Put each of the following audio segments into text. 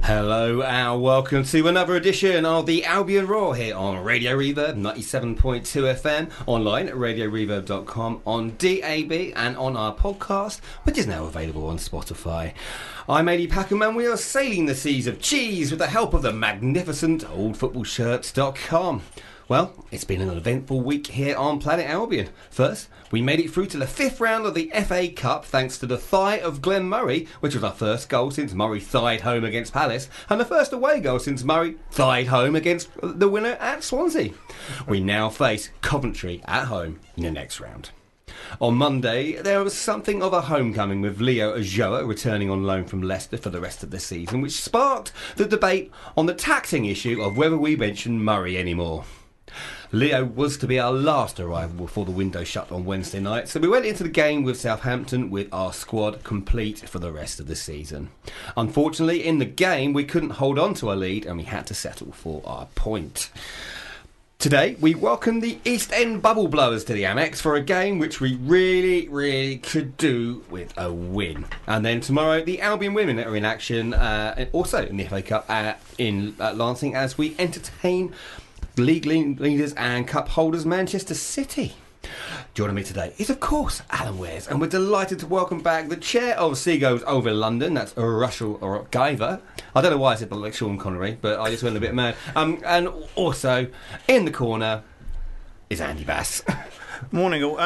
Hello and welcome to another edition of the Albion Roar here on Radio Reverb 97.2 FM, online at radioreverb.com, on DAB and on our podcast, which is now available on Spotify. I'm Eddie Packham and we are sailing the seas of cheese with the help of the magnificent oldfootballshirts.com. Well, it's been an eventful week here on Planet Albion. First, we made it through to the fifth round of the FA Cup thanks to the thigh of Glenn Murray, which was our first goal since Murray thied home against Palace, and the first away goal since Murray thied home against the winner at Swansea. We now face Coventry at home in the next round. On Monday, there was something of a homecoming with Leo Ajoa returning on loan from Leicester for the rest of the season, which sparked the debate on the taxing issue of whether we mention Murray anymore. Leo was to be our last arrival before the window shut on Wednesday night, so we went into the game with Southampton with our squad complete for the rest of the season. Unfortunately, in the game, we couldn't hold on to our lead and we had to settle for our point. Today, we welcome the East End Bubble Blowers to the Amex for a game which we really could do with a win. And then tomorrow, the Albion women are in action, also in the FA Cup at Lancing, as we entertain league leaders and cup holders Manchester City. Joining me today is, of course, Alan Wares, and we're delighted to welcome back the chair of Seagulls over London. That's Russell Guyver. I don't know why I said like Sean Connery, but I just went a bit mad. And also in the corner is Andy Bass. Morning all.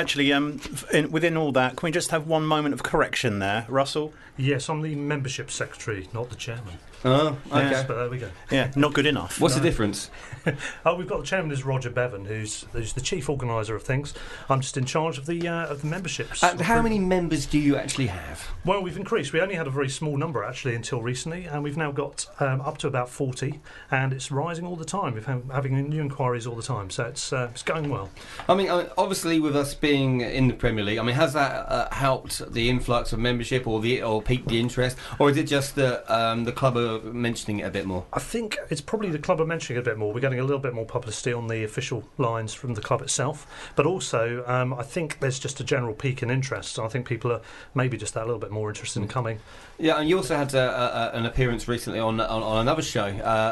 Within all that, can we just have one moment of correction there, Russell? Yes, I'm the membership secretary, not the chairman. Oh, okay. Yes, but there we go. Yeah, not good enough. What's the difference? We've got the chairman is Roger Bevan, who's the chief organiser of things. I'm just in charge of the memberships. How many members do you actually have? Well, we've increased. We only had a very small number actually until recently, and we've now got up to about 40, and it's rising all the time. We're having new inquiries all the time, so it's going well. I mean, obviously, with us being in the Premier League, I mean, has that helped the influx of membership or piqued the interest, or is it just that the club are mentioning it a bit more? I think it's probably the club are mentioning it a bit more. We're getting a little bit more publicity on the official lines from the club itself, but also I think there's just a general peak in interest. I think people are maybe just that little bit more interested in coming. Yeah, and you also had an appearance recently on another show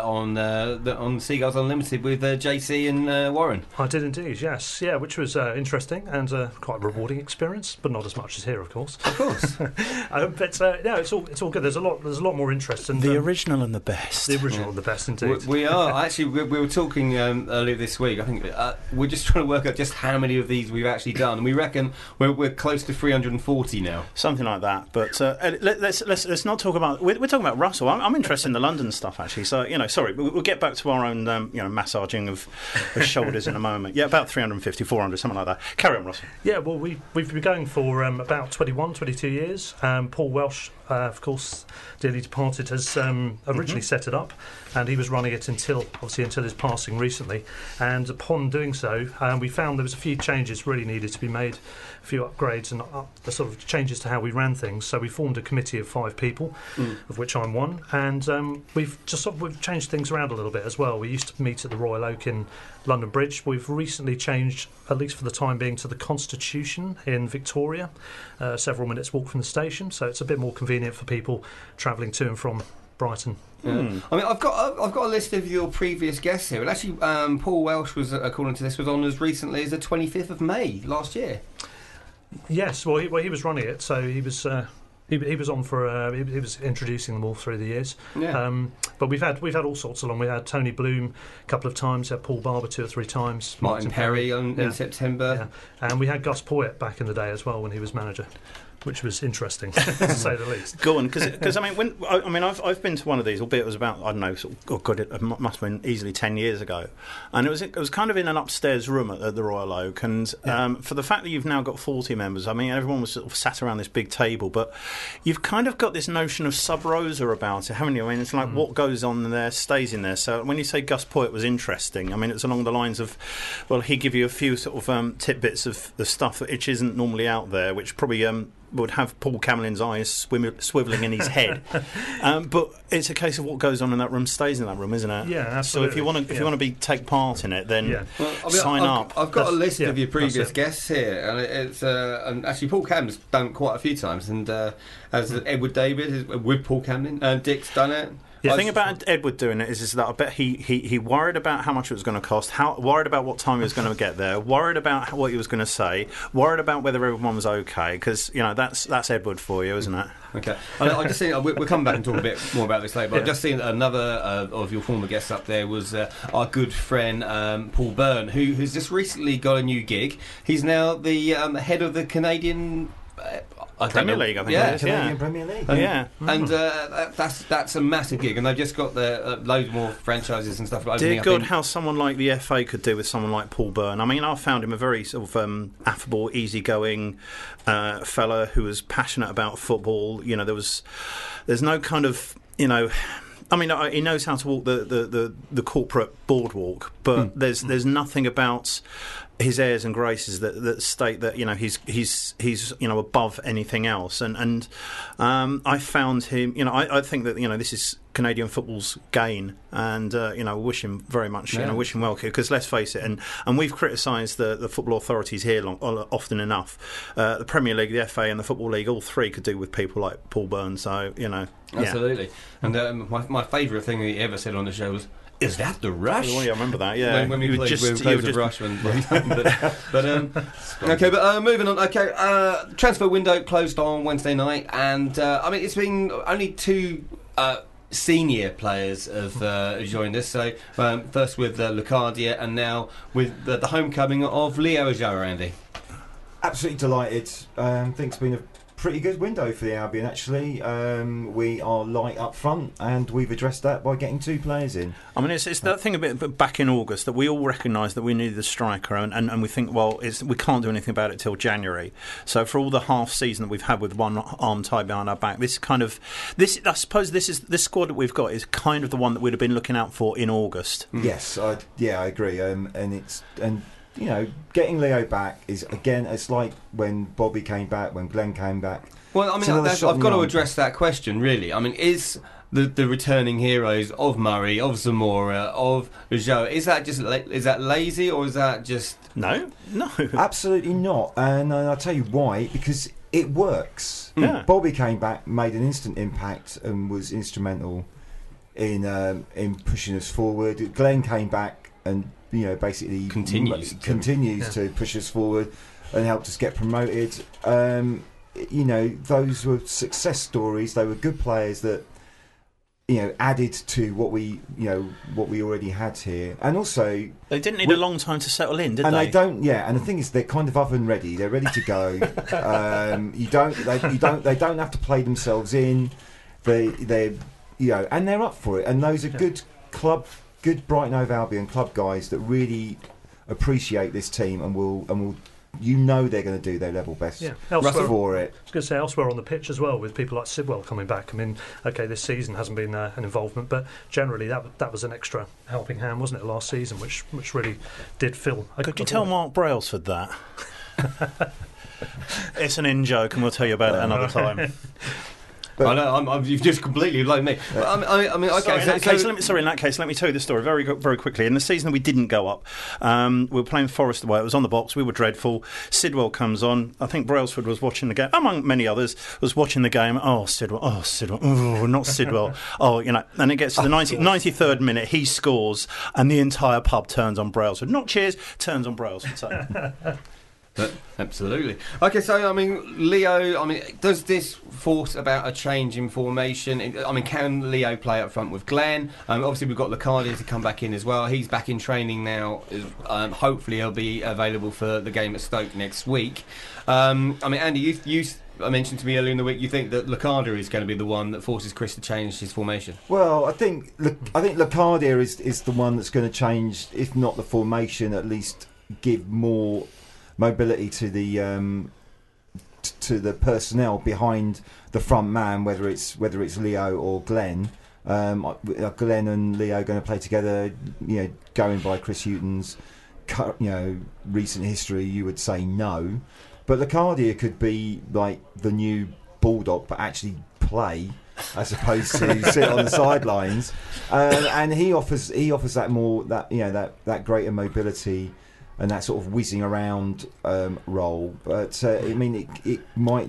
on Seagulls Unlimited with JC and Warren. I did indeed, yes, yeah, which was interesting and quite a rewarding experience, but not as much as here, of course. Of course, it's all good. There's a lot more interest in the original and the best. The original and the best, indeed. We are actually. We were talking earlier this week. I think we're just trying to work out just how many of these we've actually done, and we reckon we're close to 340 now, something like that. But let's not talk about. We're talking about Russell. I'm interested in the London stuff actually. So sorry, we'll get back to our own massaging of shoulders in a moment. Yeah, about 350, 400, something like that. Carry on, Russell. Yeah, well, we've been going for about 21, 22 years. Paul Welsh, of course, dearly departed, has originally set it up, and he was running it until his passing recently. And upon doing so, we found there was a few changes really needed to be made, a few upgrades and the sort of changes to how we ran things. So we formed a committee of 5 people, of which I'm one, and we've changed things around a little bit as well. We used to meet at the Royal Oak in London Bridge. We've recently changed, at least for the time being, to the Constitution in Victoria, several minutes walk from the station, so it's a bit more convenient for people travelling to and from Brighton. Yeah. I mean, I've got a list of your previous guests here, and actually, Paul Welsh was, according to this, was on as recently as the 25th of May last year. Yes, well, he was running it, so he was. He was on for he was introducing them all through the years. Yeah. But we've had all sorts along. We had Tony Bloom a couple of times, had Paul Barber 2 or 3 times, Martin Perry in September, and we had Gus Poyet back in the day as well when he was manager, which was interesting to say the least. Go on, because I've been to one of these, albeit it was about it must have been easily 10 years ago, and it was kind of in an upstairs room at the Royal Oak, and for the fact that you've now got 40 members, I mean everyone was sort of sat around this big table, but you've kind of got this notion of sub rosa about it, haven't you? I mean, it's like what goes on there stays in there. So when you say Gus Poyet was interesting, I mean it's along the lines of, well, he'd give you a few sort of tidbits of the stuff which isn't normally out there, which probably would have Paul Camlin's eyes swivelling in his head, but it's a case of what goes on in that room stays in that room, isn't it? Yeah, absolutely. So if you want to take part in it, then sign up. I've got a list of your previous guests here, and it's and actually Paul Camlin's done it quite a few times, and as Edward David with Paul Camlin, Dick's done it. The thing about Edward doing it is that I bet he worried about how much it was going to cost, worried about what time he was going to get there, worried about what he was going to say, worried about whether everyone was okay, because that's Edward for you, isn't it? Okay, I just seen we'll come back and talk a bit more about this later. But I've just seen another of your former guests up there was our good friend Paul Byrne, who's just recently got a new gig. He's now the head of the Canadian. Premier League, I think it is. Canadian Premier League. And that's a massive gig, and they've just got loads more franchises and stuff. Dear God, how someone like the FA could do with someone like Paul Byrne. I mean, I found him a very sort of affable, easygoing fella who was passionate about football. There's no kind of, I mean, he knows how to walk the corporate boardwalk, but there's nothing about his airs and graces that state that he's above anything else. And I found him. I think that this is Canadian football's gain, and wish him very much. Wish him well, because let's face it, and we've criticised the football authorities here often enough. The Premier League, the FA, and the Football League, all three could do with people like Paul Byrne. So absolutely. And my favourite thing that he ever said on the show was, "Is that the Rush?" Well, I remember that. Yeah, when we played with Rush. But moving on. Okay, transfer window closed on Wednesday night, and it's been only two senior players have joined us. So first with Locadia, and now with the homecoming of Leo Ajao, Andy. Absolutely delighted. I think it's been a pretty good window for the Albion, actually. We are light up front, and we've addressed that by getting two players in. I mean, it's that thing a bit back in August that we all recognised that we needed a striker, and we think, well, we can't do anything about it till January. So for all the half season that we've had with one arm tied behind our back, I suppose this squad that we've got is kind of the one that we'd have been looking out for in August. Yes, I agree. Getting Leo back is, again, it's like when Bobby came back, when Glenn came back. Well, I mean, I've got to address that question, really. I mean, is the returning heroes of Murray, of Zamora, of Ajao, is that lazy, or is that just... No. Absolutely not. And I'll tell you why, because it works. Yeah. Bobby came back, made an instant impact, and was instrumental in pushing us forward. Glenn came back and basically continues to push us forward and helped us get promoted. Those were success stories. They were good players that added to what we already had here, and also they didn't need a long time to settle in, did they? And they don't. Yeah, and the thing is, they're kind of oven ready. They're ready to go. They don't have to play themselves in. And they're up for it. And those are good Brighton Hove Albion club guys that really appreciate this team and will they're going to do their level best for it. I was going to say elsewhere on the pitch as well, with people like Sidwell coming back. I mean, okay, this season hasn't been an involvement, but generally that was an extra helping hand, wasn't it, last season, which really did fill. Could you tell Mark Brailsford that? It's an in-joke, and we'll tell you about it another time. I know, you've just completely blown me. I mean, okay. In that case, let me tell you the story very, very quickly. In the season that we didn't go up, we were playing Forest away. It was on the box. We were dreadful. Sidwell comes on. I think Brailsford was watching the game, among many others, was watching the game. Oh, Sidwell. Oh, not Sidwell. And it gets to the 93rd minute. He scores, and the entire pub turns on Brailsford. Not cheers, turns on Brailsford. So. Absolutely. Okay, so Leo, does this force about a change in formation? Can Leo play up front with Glenn? Obviously, we've got Locadia to come back in as well. He's back in training now. Hopefully, he'll be available for the game at Stoke next week. Andy, you mentioned to me earlier in the week you think that Locadia is going to be the one that forces Chris to change his formation. Well, I think Locadia is the one that's going to change, if not the formation, at least give more mobility to the personnel behind the front man, whether it's Leo or Glenn. Glenn and Leo going to play together. Going by Chris Hughton's recent history, you would say no. But Locadia could be like the new Bulldog, but actually play as opposed to sit on the sidelines. And he offers that more that greater mobility and that sort of whizzing around role. But it might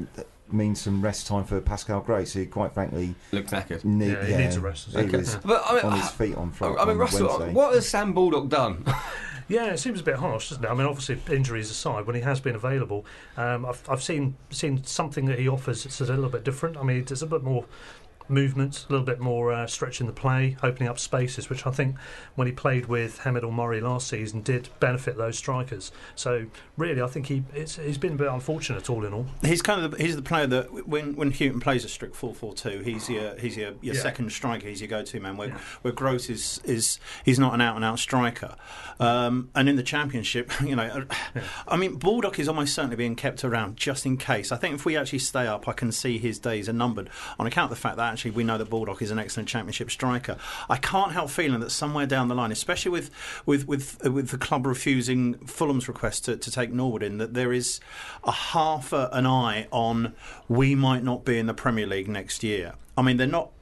mean some rest time for Pascal Grace, who quite frankly looks knackered. He needs a rest. He was But I mean, on his feet on Friday. I mean, Russell, Wednesday. what has Sam Baldock done? Yeah, it seems a bit harsh, doesn't it? I mean, obviously, injuries aside, when he has been available, I've seen something that he offers that's a little bit different. I mean, there's a bit more movement, a little bit more stretching the play, opening up spaces, which I think when he played with Hamid Al-Murray last season did benefit those strikers. So really, I think he's been a bit unfortunate all in all. He's the player that when Houghton plays a strict 4-4-2, he's your second striker, he's your go-to man. Where Gross is he's not an out-and-out striker. And in the Championship, I mean, Baldock is almost certainly being kept around just in case. I think if we actually stay up, I can see his days are numbered on account of the fact that actually we know that Baldock is an excellent Championship striker. I can't help feeling that somewhere down the line, especially with the club refusing Fulham's request to take Norwood in, that there is a half an eye on we might not be in the Premier League next year. I mean, they're not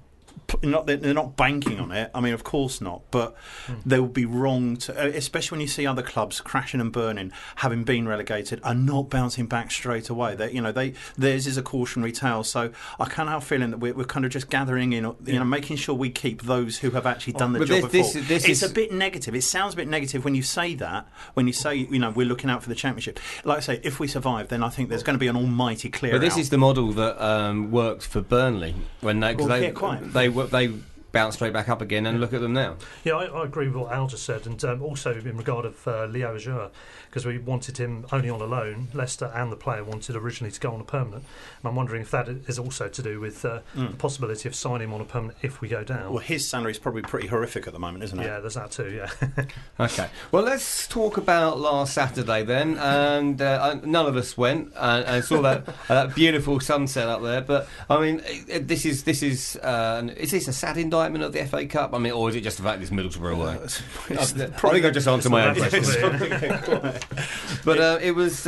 banking on it. I mean, of course not. But they would be wrong to, especially when you see other clubs crashing and burning, having been relegated, and not bouncing back straight away. Theirs is a cautionary tale. So I can't help feeling that we're kind of just gathering in, making sure we keep those who have actually done the job before. It's a bit negative. It sounds a bit negative when you say that. When you say, we're looking out for the Championship. Like I say, if we survive, then I think there's going to be an almighty clear. But this is the model that worked for Burnley when they bounce straight back up again, and look at them now. Yeah, I agree with what Al just said, and also in regard of Leo Ajur, because we wanted him only on a loan. Leicester and the player wanted originally to go on a permanent, and I'm wondering if that is also to do with the possibility of signing him on a permanent if we go down. Well, his salary is probably pretty horrific at the moment, isn't it? Yeah, there's that too, yeah. Okay, well, let's talk about last Saturday then, and none of us went and saw that beautiful sunset up there, but I mean, is this a sad indictment of the FA Cup? I mean, or is it just the fact that it's Middlesbrough away? I think I just answered my own question. But it was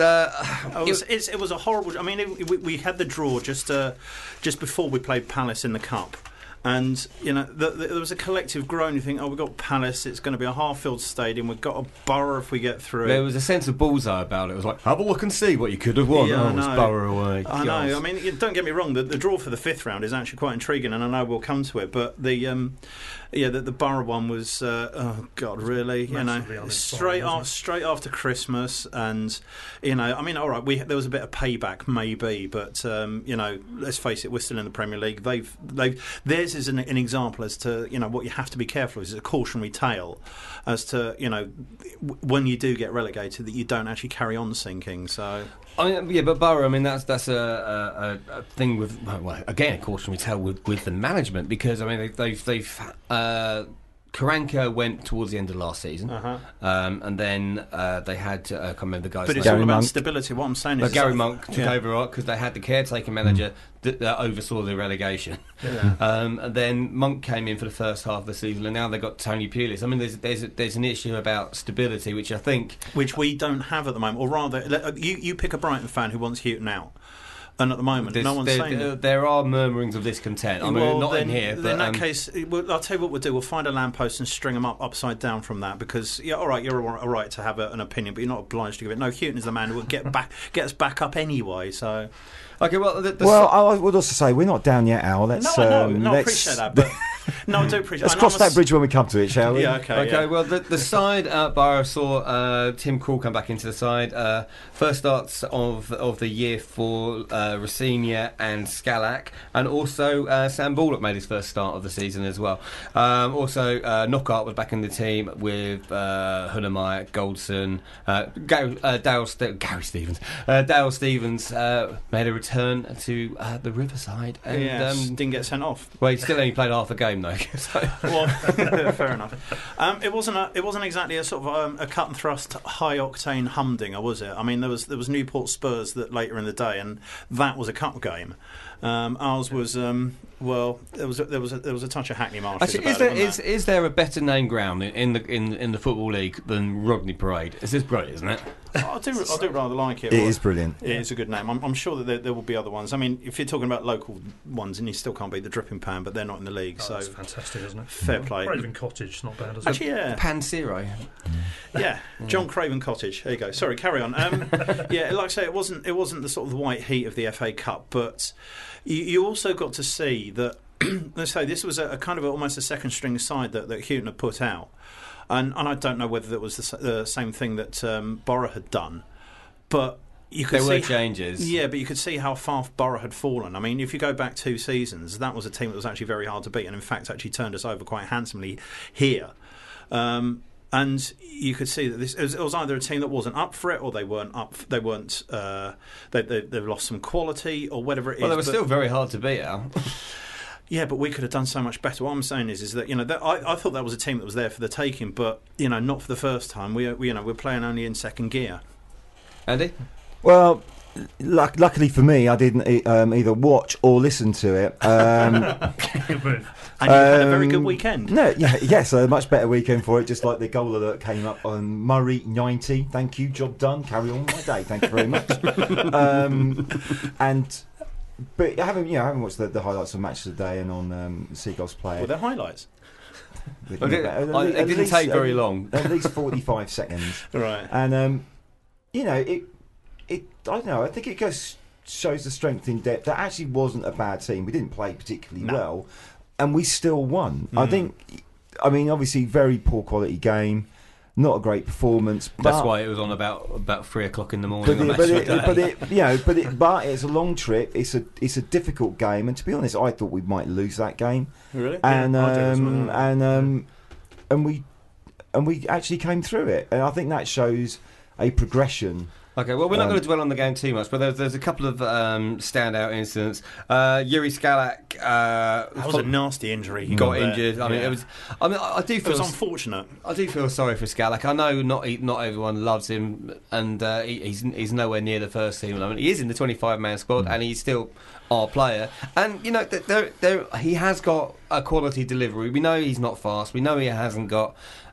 a horrible. I mean, we had the draw just before we played Palace in the Cup. And there was a collective groan. You think, we've got Palace, it's going to be a half-filled stadium, we've got a Borough if we get through. There was a sense of bullseye about it. It was like, have a look and see what you could have won. Yeah, it was Borough away. I know. I mean, don't get me wrong, the draw for the fifth round is actually quite intriguing, and I know we'll come to it, but the Borough one was oh god, really, straight after Christmas, and I mean, all right, there was a bit of payback maybe, but let's face it, we're still in the Premier League. Theirs is an example as to what you have to be careful of. It's a cautionary tale as to when you do get relegated that you don't actually carry on sinking. So I mean, but Borough, I mean, that's a thing with again, a cautionary tale with the management, because I mean they've Karanka went towards the end of last season, and then they had I can't remember the guy's name. But it's all about stability. What I'm saying is, Gary Monk took over because they had the caretaker manager that oversaw the relegation, and then Monk came in for the first half of the season, and now they've got Tony Pulis. I mean, there's an issue about stability, which we don't have at the moment, or rather, you pick a Brighton fan who wants Houghton out. And at the moment, no one's saying that. There are murmurings of discontent. I mean, not in here. But in that case, I'll tell you what we'll do. We'll find a lamppost and string them up upside down from that. Because, all right, you're all right to have an opinion, but you're not obliged to give it. No, Houghton is the man who will get us back up anyway. So, okay. Well, I would also say we're not down yet, Al. I appreciate that, but. No, I do appreciate. Let's cross that bridge when we come to it, shall we? Yeah, okay. Yeah. Well, the side at Borough saw Tim Krul come back into the side. First starts of the year for Rosinia and Scalak, and also Sam Baldock made his first start of the season as well. Also, Knockaert was back in the team with Hunemeyer, Goldson, Dale Stevens. Dale Stevens made a return to the Riverside, and didn't get sent off. Well, he still only played half a game. Well, fair enough. It wasn't exactly a sort of a cut and thrust, high octane humdinger, was it? I mean, there was Newport Spurs that later in the day, and that was a cup game. Ours was there was a touch of Hackney Marshes. Actually, is there a better name ground in the Football League than Rodney Parade? It's this Bray, isn't it? I do rather like it. It is brilliant. It is a good name. I'm sure that there will be other ones. I mean, if you're talking about local ones, and you still can't beat the Dripping Pan, but they're not in the league, so that's fantastic, isn't it? fair play. Craven Cottage, not bad, is it? Actually, yeah. Pan Zero. Yeah, John Craven Cottage. There you go. Sorry, carry on. Yeah, like I say, it wasn't the sort of the white heat of the FA Cup, but you also got to see that. Let's say this was a kind of almost a second string side that Houghton had put out, and I don't know whether that was the same thing that Borough had done, but you could there were changes. Yeah, but you could see how far Borough had fallen. I mean, if you go back 2 seasons, that was a team that was actually very hard to beat, and in fact actually turned us over quite handsomely here. And you could see that it was either a team that wasn't up for it, or they weren't up. They weren't. They've lost some quality, or whatever it is. Well, they were still very hard to beat, Al. Yeah, but we could have done so much better. What I'm saying is that I thought that was a team that was there for the taking, but not for the first time. We're playing only in second gear. Andy? Well, luckily for me, I didn't either watch or listen to it. Good move. And you had a very good weekend. No, yes, a much better weekend for it. Just like the goal alert came up on Murray 90. Thank you, job done. Carry on with my day. Thank you very much. But I haven't watched the highlights of Match of the Day and on Seagulls Play. Were there highlights? It didn't take very long. At least 45 seconds. Right. And I don't know. I think it shows the strength in depth. That actually wasn't a bad team. We didn't play particularly well, and we still won. I mean, obviously, very poor quality game. Not a great performance. That's why it was on about 3:00 in the morning. But it's a long trip. It's a difficult game, and to be honest, I thought we might lose that game. Really? And we actually came through it, and I think that shows a progression. Okay, well, we're not going to dwell on the game too much, but there's a couple of standout incidents. Yuri Skalak that was a nasty injury. He got injured. I mean, I do feel it was unfortunate. I do feel sorry for Skalak. I know not everyone loves him, and he's nowhere near the first team. I mean, he is in the 25-man squad, and he's still our player. And he has got a quality delivery. We know he's not fast. We know he hasn't got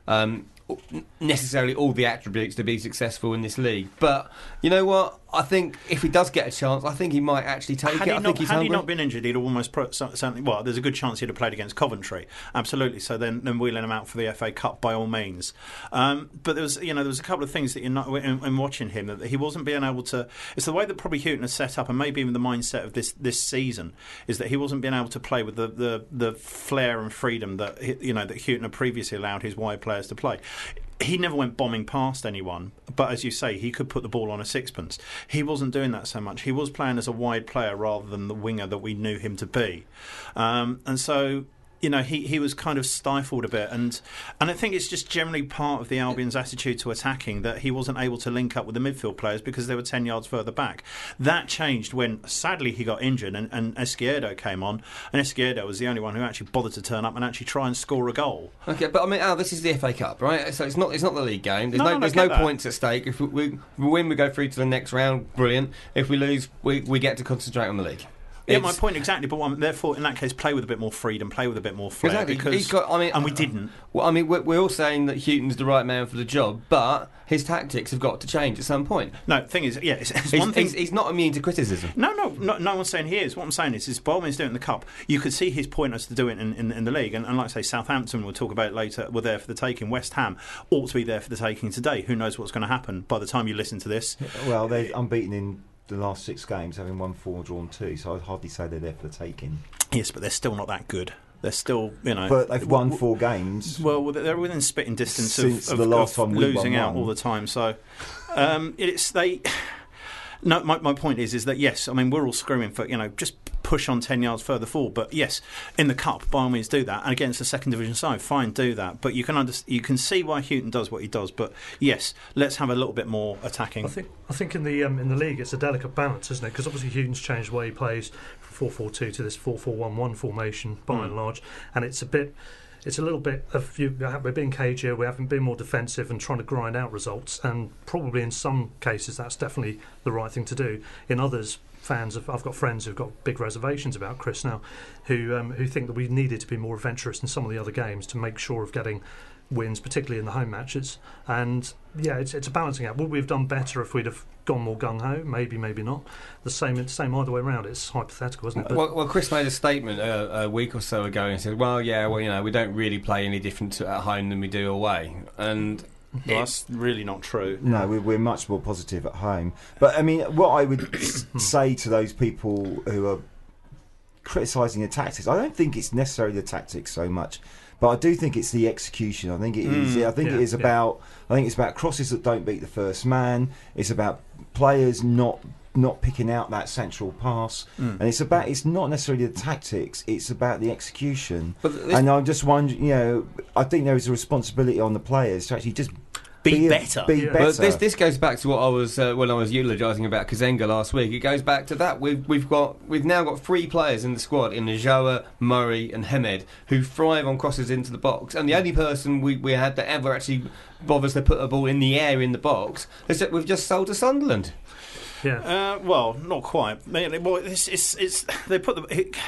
necessarily all the attributes to be successful in this league, but you know what? I think if he does get a chance, I think he might actually take it. I think he's hungry. Had he not been injured, he'd almost certainly. Well, there's a good chance he'd have played against Coventry. Absolutely. So then wheeling him out for the FA Cup by all means. But there was a couple of things that in watching him that he wasn't being able to. It's the way that probably Houghton has set up, and maybe even the mindset of this season is that he wasn't being able to play with the flair and freedom that that Houghton had previously allowed his wide players to play. He never went bombing past anyone, but as you say, he could put the ball on a sixpence. He wasn't doing that so much. He was playing as a wide player rather than the winger that we knew him to be. And so, he was kind of stifled a bit. And I think it's just generally part of the Albion's attitude to attacking that he wasn't able to link up with the midfield players because they were 10 yards further back. That changed when, sadly, he got injured and Izquierdo came on. And Izquierdo was the only one who actually bothered to turn up and actually try and score a goal. Okay, but I mean, Al, this is the FA Cup, right? So it's not the league game. There's no points at stake. If we win, we go through to the next round. Brilliant. If we lose, we get to concentrate on the league. Yeah, my point exactly. But therefore, in that case, play with a bit more freedom, play with a bit more flair. Exactly. Because, and we didn't. Well, I mean, we're all saying that Houghton's the right man for the job, but his tactics have got to change at some point. No, the thing is, yeah, it's one thing. He's not immune to criticism. No one's saying he is. What I'm saying is by all means doing it in the Cup. You could see his point as to do it in the league. And like I say, Southampton, we'll talk about it later, were there for the taking. West Ham ought to be there for the taking today. Who knows what's going to happen by the time you listen to this? Well, they're unbeaten in the last 6 games, having won 4, drawn 2, so I'd hardly say they're there for the taking. Yes, but they're still not that good. They're still, But they've won 4 games. Well, they're within spitting distance since of the last time losing out all the time. So, No, my point is that yes, I mean we're all screaming for just push on 10 yards further forward. But yes, in the Cup, by all means do that. And against the second division side, fine, do that. But you can see why Houghton does what he does. But yes, let's have a little bit more attacking. I think in the league it's a delicate balance, isn't it? Because obviously Houghton's changed the way he plays from 4-4-2 to this 4-4-1-1 formation by and large, and it's a little bit of we're being cagier, we haven't been more defensive and trying to grind out results, and probably in some cases that's definitely the right thing to do. In others, I've got friends who've got big reservations about Chris now, who think that we needed to be more adventurous in some of the other games to make sure of getting wins, particularly in the home matches. And yeah, it's a balancing act. Would we have done better if we'd have gone more gung-ho? Maybe, maybe not. The same either way around. It's hypothetical, isn't it? But Well, Chris made a statement a week or so ago and said, well, we don't really play any different at home than we do away. And Well, that's really not true. No, we're much more positive at home. But I mean, what I would say to those people who are criticising the tactics, I don't think it's necessarily the tactics so much, but I do think it's the execution. I think it is. I think it is about. I think it's about crosses that don't beat the first man. It's about players not picking out that central pass, and it's not necessarily the tactics. It's about the execution. And I'm just wondering, I think there is a responsibility on the players to actually just be better. Well, this goes back to what I was when I was eulogising about Kazenga last week. It goes back to that. We've now got 3 players in the squad in Najoa, Murray, and Hamed who thrive on crosses into the box, and the only person we had that ever actually bothers to put a ball in the air in the box is that we've just sold to Sunderland. Yeah. Well, not quite. Well, it's they put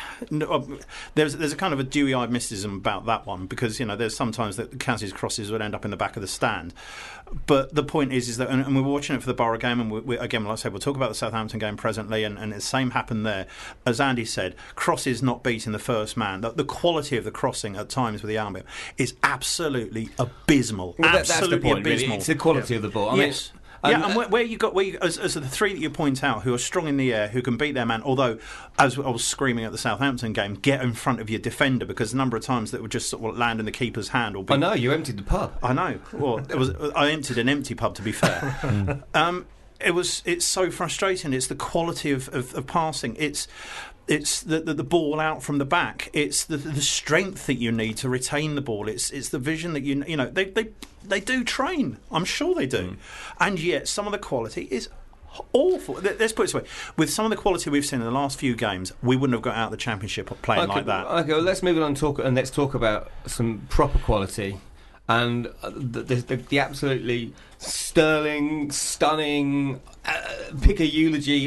there's a kind of a dewy-eyed mysticism about that one, because there's sometimes that Kaz's crosses would end up in the back of the stand. But the point is that, and we're watching it for the Borough game, and again, like I said, we'll talk about the Southampton game presently, and the same happened there. As Andy said, crosses not beating the first man. The quality of the crossing at times with the Albion is absolutely abysmal. Well, absolutely that's the point, abysmal. Really. It's the quality of the ball. Yes. And where you as the 3 that you point out who are strong in the air, who can beat their man, although, as I was screaming at the Southampton game, get in front of your defender, because the number of times that would just sort of land in the keeper's hand. Or I know, you emptied the pub. I know. Well, I emptied an empty pub, to be fair. It's so frustrating. It's the quality of passing. It's the ball out from the back. It's the strength that you need to retain the ball. It's the vision that they do train. I'm sure they do, and yet some of the quality is awful. Let's put it this way: with some of the quality we've seen in the last few games, we wouldn't have got out of the Championship playing like that. Okay, well, let's move on and let's talk about some proper quality. And the absolutely sterling, stunning, pick a eulogy,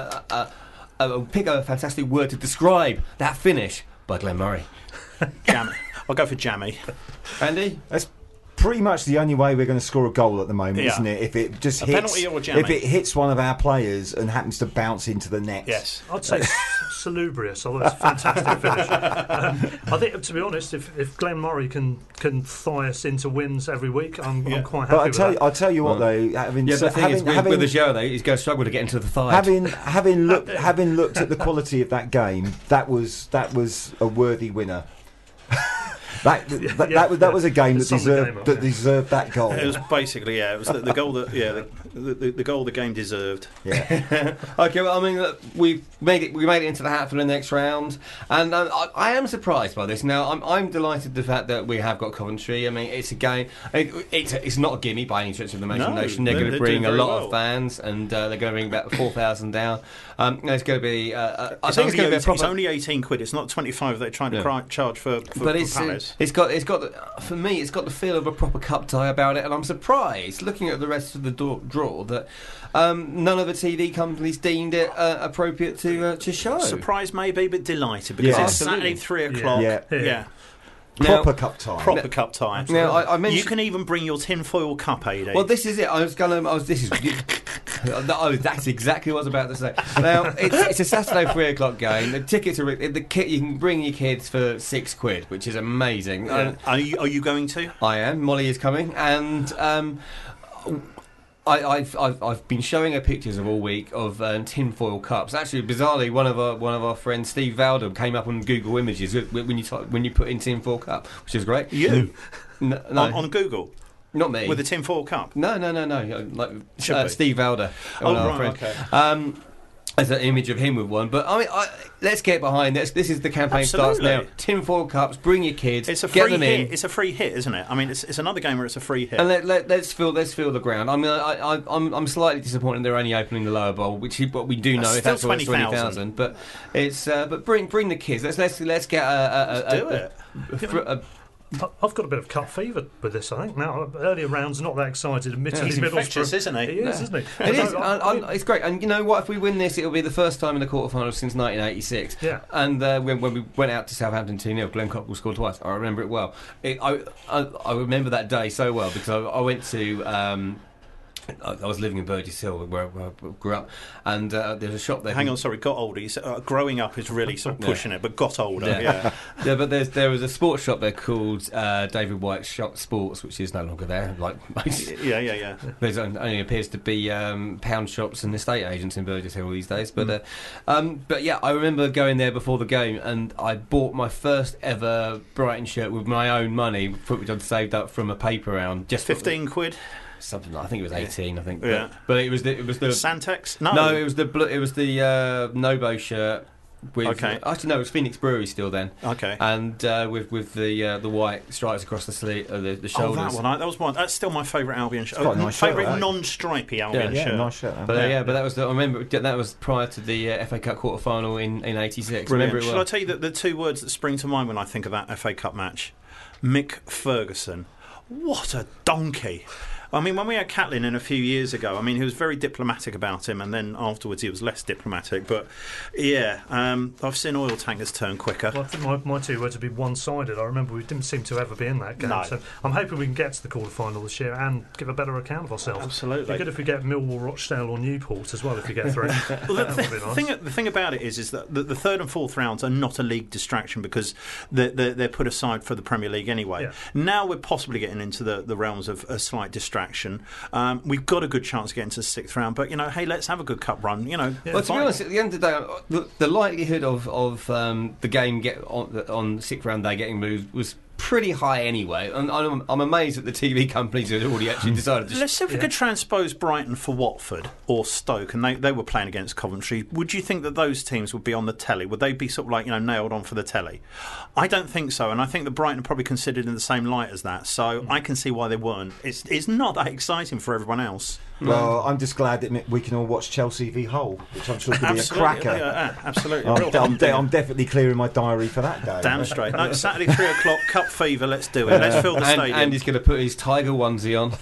pick a fantastic word to describe that finish by Glenn Murray. Jammy. I'll go for jammy. Andy? That's pretty much the only way we're going to score a goal at the moment, isn't it? If it just hits, penalty or jammy. If it hits one of our players and happens to bounce into the net. Yes. I'd say salubrious, although it's a fantastic finish. I think, to be honest, if Glenn Murray can thigh us into wins every week, I'm quite happy with that. I'll tell you what, though. With the show, though, he's going to struggle to get into the thigh. Having looked at the quality of that game, that was a worthy winner. That was a game that deserved that goal. It was basically it was the goal that the goal the game deserved. Yeah. Okay, well, I mean, look, we made it into the hat for the next round, and I am surprised by this. Now, I'm delighted the fact that we have got Coventry. I mean, it's a game. It's not a gimme by any stretch of the imagination. They're going to bring a lot of fans, and they're going to bring about 4,000 down. It's going to be. I think it's going to be a proper. It's only £18. It's not 25 they're trying to charge for Palace. It's got for me, it's got the feel of a proper cup tie about it, and I'm surprised, looking at the rest of the draw, that none of the TV companies deemed it appropriate to show. Surprised maybe, but delighted, because it's Saturday 3 o'clock. Yeah. Now, proper cup tie. Cup tie. Now, I mentioned, you can even bring your tinfoil cup, AD. Well, this is it. That's exactly what I was about to say. Now, it's a Saturday 3 o'clock game. The tickets are you can bring your kids for £6, which is amazing. Yeah. Are you going to? I am. Molly is coming, and I've been showing her pictures of all week of tinfoil cups. Actually, bizarrely, one of our friends, Steve Valder, came up on Google Images when you put in tinfoil cup, which is great. You? No. On Google? Not me. With a tinfoil cup? No. Like Steve Valder. Okay. As an image of him with one, but I mean, let's get behind this. This is the campaign starts now. Tinfoil cups, bring your kids. It's a get free them hit. in. It's a free hit, isn't it? I mean, it's another game where it's a free hit. And let's feel the ground. I mean, I'm slightly disappointed they're only opening the lower bowl, which is what we do know. That's if that's 20,000, but it's but bring the kids. Let's get Let's do it. I've got a bit of cut fever with this, I think. Now, earlier rounds, not that excited. Admittedly, He's infectious, isn't he? He is, isn't he? It is. It's great. And you know what? If we win this, it'll be the first time in the quarterfinals since 1986. Yeah. And when we went out to Southampton 2-0, Glenn Cockrell scored twice. I remember it well. I remember that day so well because I went to... I was living in Burgess Hill, where I grew up, and there's a shop there. Hang on, sorry, got older. You said, growing up is really sort of pushing it, but got older. Yeah. But there was a sports shop there called David White's Shop Sports, which is no longer there. Like most, yeah. There's only appears to be pound shops and estate agents in Burgess Hill these days. But yeah, I remember going there before the game, and I bought my first ever Brighton shirt with my own money, which I'd saved up from a paper round. Just 15 quid. Something like, I think it was 18. I think. Yeah. But it was the Santex. No, it was the Nobo shirt. Okay. Actually, no, it was Phoenix Brewery still then. Okay. And with the white stripes across the sleeve, the shoulders. Oh, that one. That was one. That's still my favourite Albion shirt. Quite a nice shirt, favourite that. non-stripy Albion shirt. Yeah, nice shirt. But that was I remember that was prior to the FA Cup quarter final in '86. Brilliant. Remember it Shall well. I tell you the two words that spring to mind when I think of that FA Cup match? Mick Ferguson. What a donkey. I mean, when we had Catlin in a few years ago, I mean, he was very diplomatic about him, and then afterwards he was less diplomatic. But, yeah, I've seen oil tankers turn quicker. Well, I think my two words would be one-sided. I remember we didn't seem to ever be in that game. No. So I'm hoping we can get to the quarter-final this year and give a better account of ourselves. Absolutely. It'd be good if we get Millwall, Rochdale or Newport as well if we get through. Well, That would be nice. the thing about it is that the third and fourth rounds are not a league distraction because they're put aside for the Premier League anyway. Yeah. Now we're possibly getting into the realms of a slight distraction. We've got a good chance of getting to the sixth round, but hey, let's have a good cup run. Yeah. Well, to be honest, at the end of the day, the likelihood of the game on sixth round day getting moved was pretty high anyway, and I'm amazed that the TV companies had already actually decided to... Let's see if we could transpose Brighton for Watford or Stoke, and they were playing against Coventry. Would you think that those teams would be on the telly? Would they be sort of like nailed on for the telly? I don't think so, and I think that Brighton are probably considered in the same light as that, so I can see why they weren't. It's not that exciting for everyone else. Well, I'm just glad that we can all watch Chelsea v Hull, which I'm sure could be a cracker. Absolutely. I'm definitely clearing my diary for that game. Damn straight. No, Saturday 3 o'clock, Cup Fever, let's do it. Let's fill the stadium. And he's going to put his Tiger onesie on.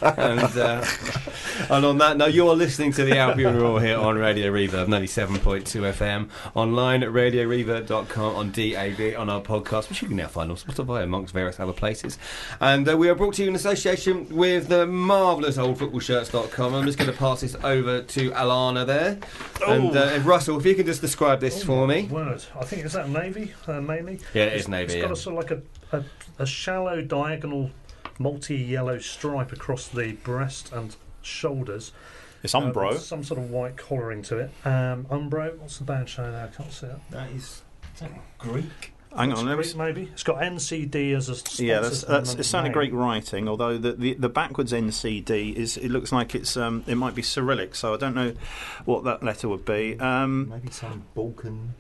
And on that note, you're listening to the Albion Roar here on Radio Reverb 97.2 FM, online at radioreverb.com, on DAB, on our podcast, which you can now find on Spotify amongst various other places. And we are brought to you in association with the marvellous oldfootballshirts.com. I'm just going to pass this over to Alana there. And Russell, if you can just describe this for me. Word. I think, is that navy, mainly? Yeah, it is navy, It's got a sort of like a shallow diagonal multi-yellow stripe across the breast and shoulders. It's Umbro. With some sort of white collaring to it. Umbro, what's the badge showing there? I can't see it. Is that Greek? Hang on, let me... Greek, maybe. It's got NCD as a sponsor. Yeah, it's sounding Greek writing. Although the backwards NCD it looks like it might be Cyrillic. So I don't know what that letter would be. Maybe some Balkan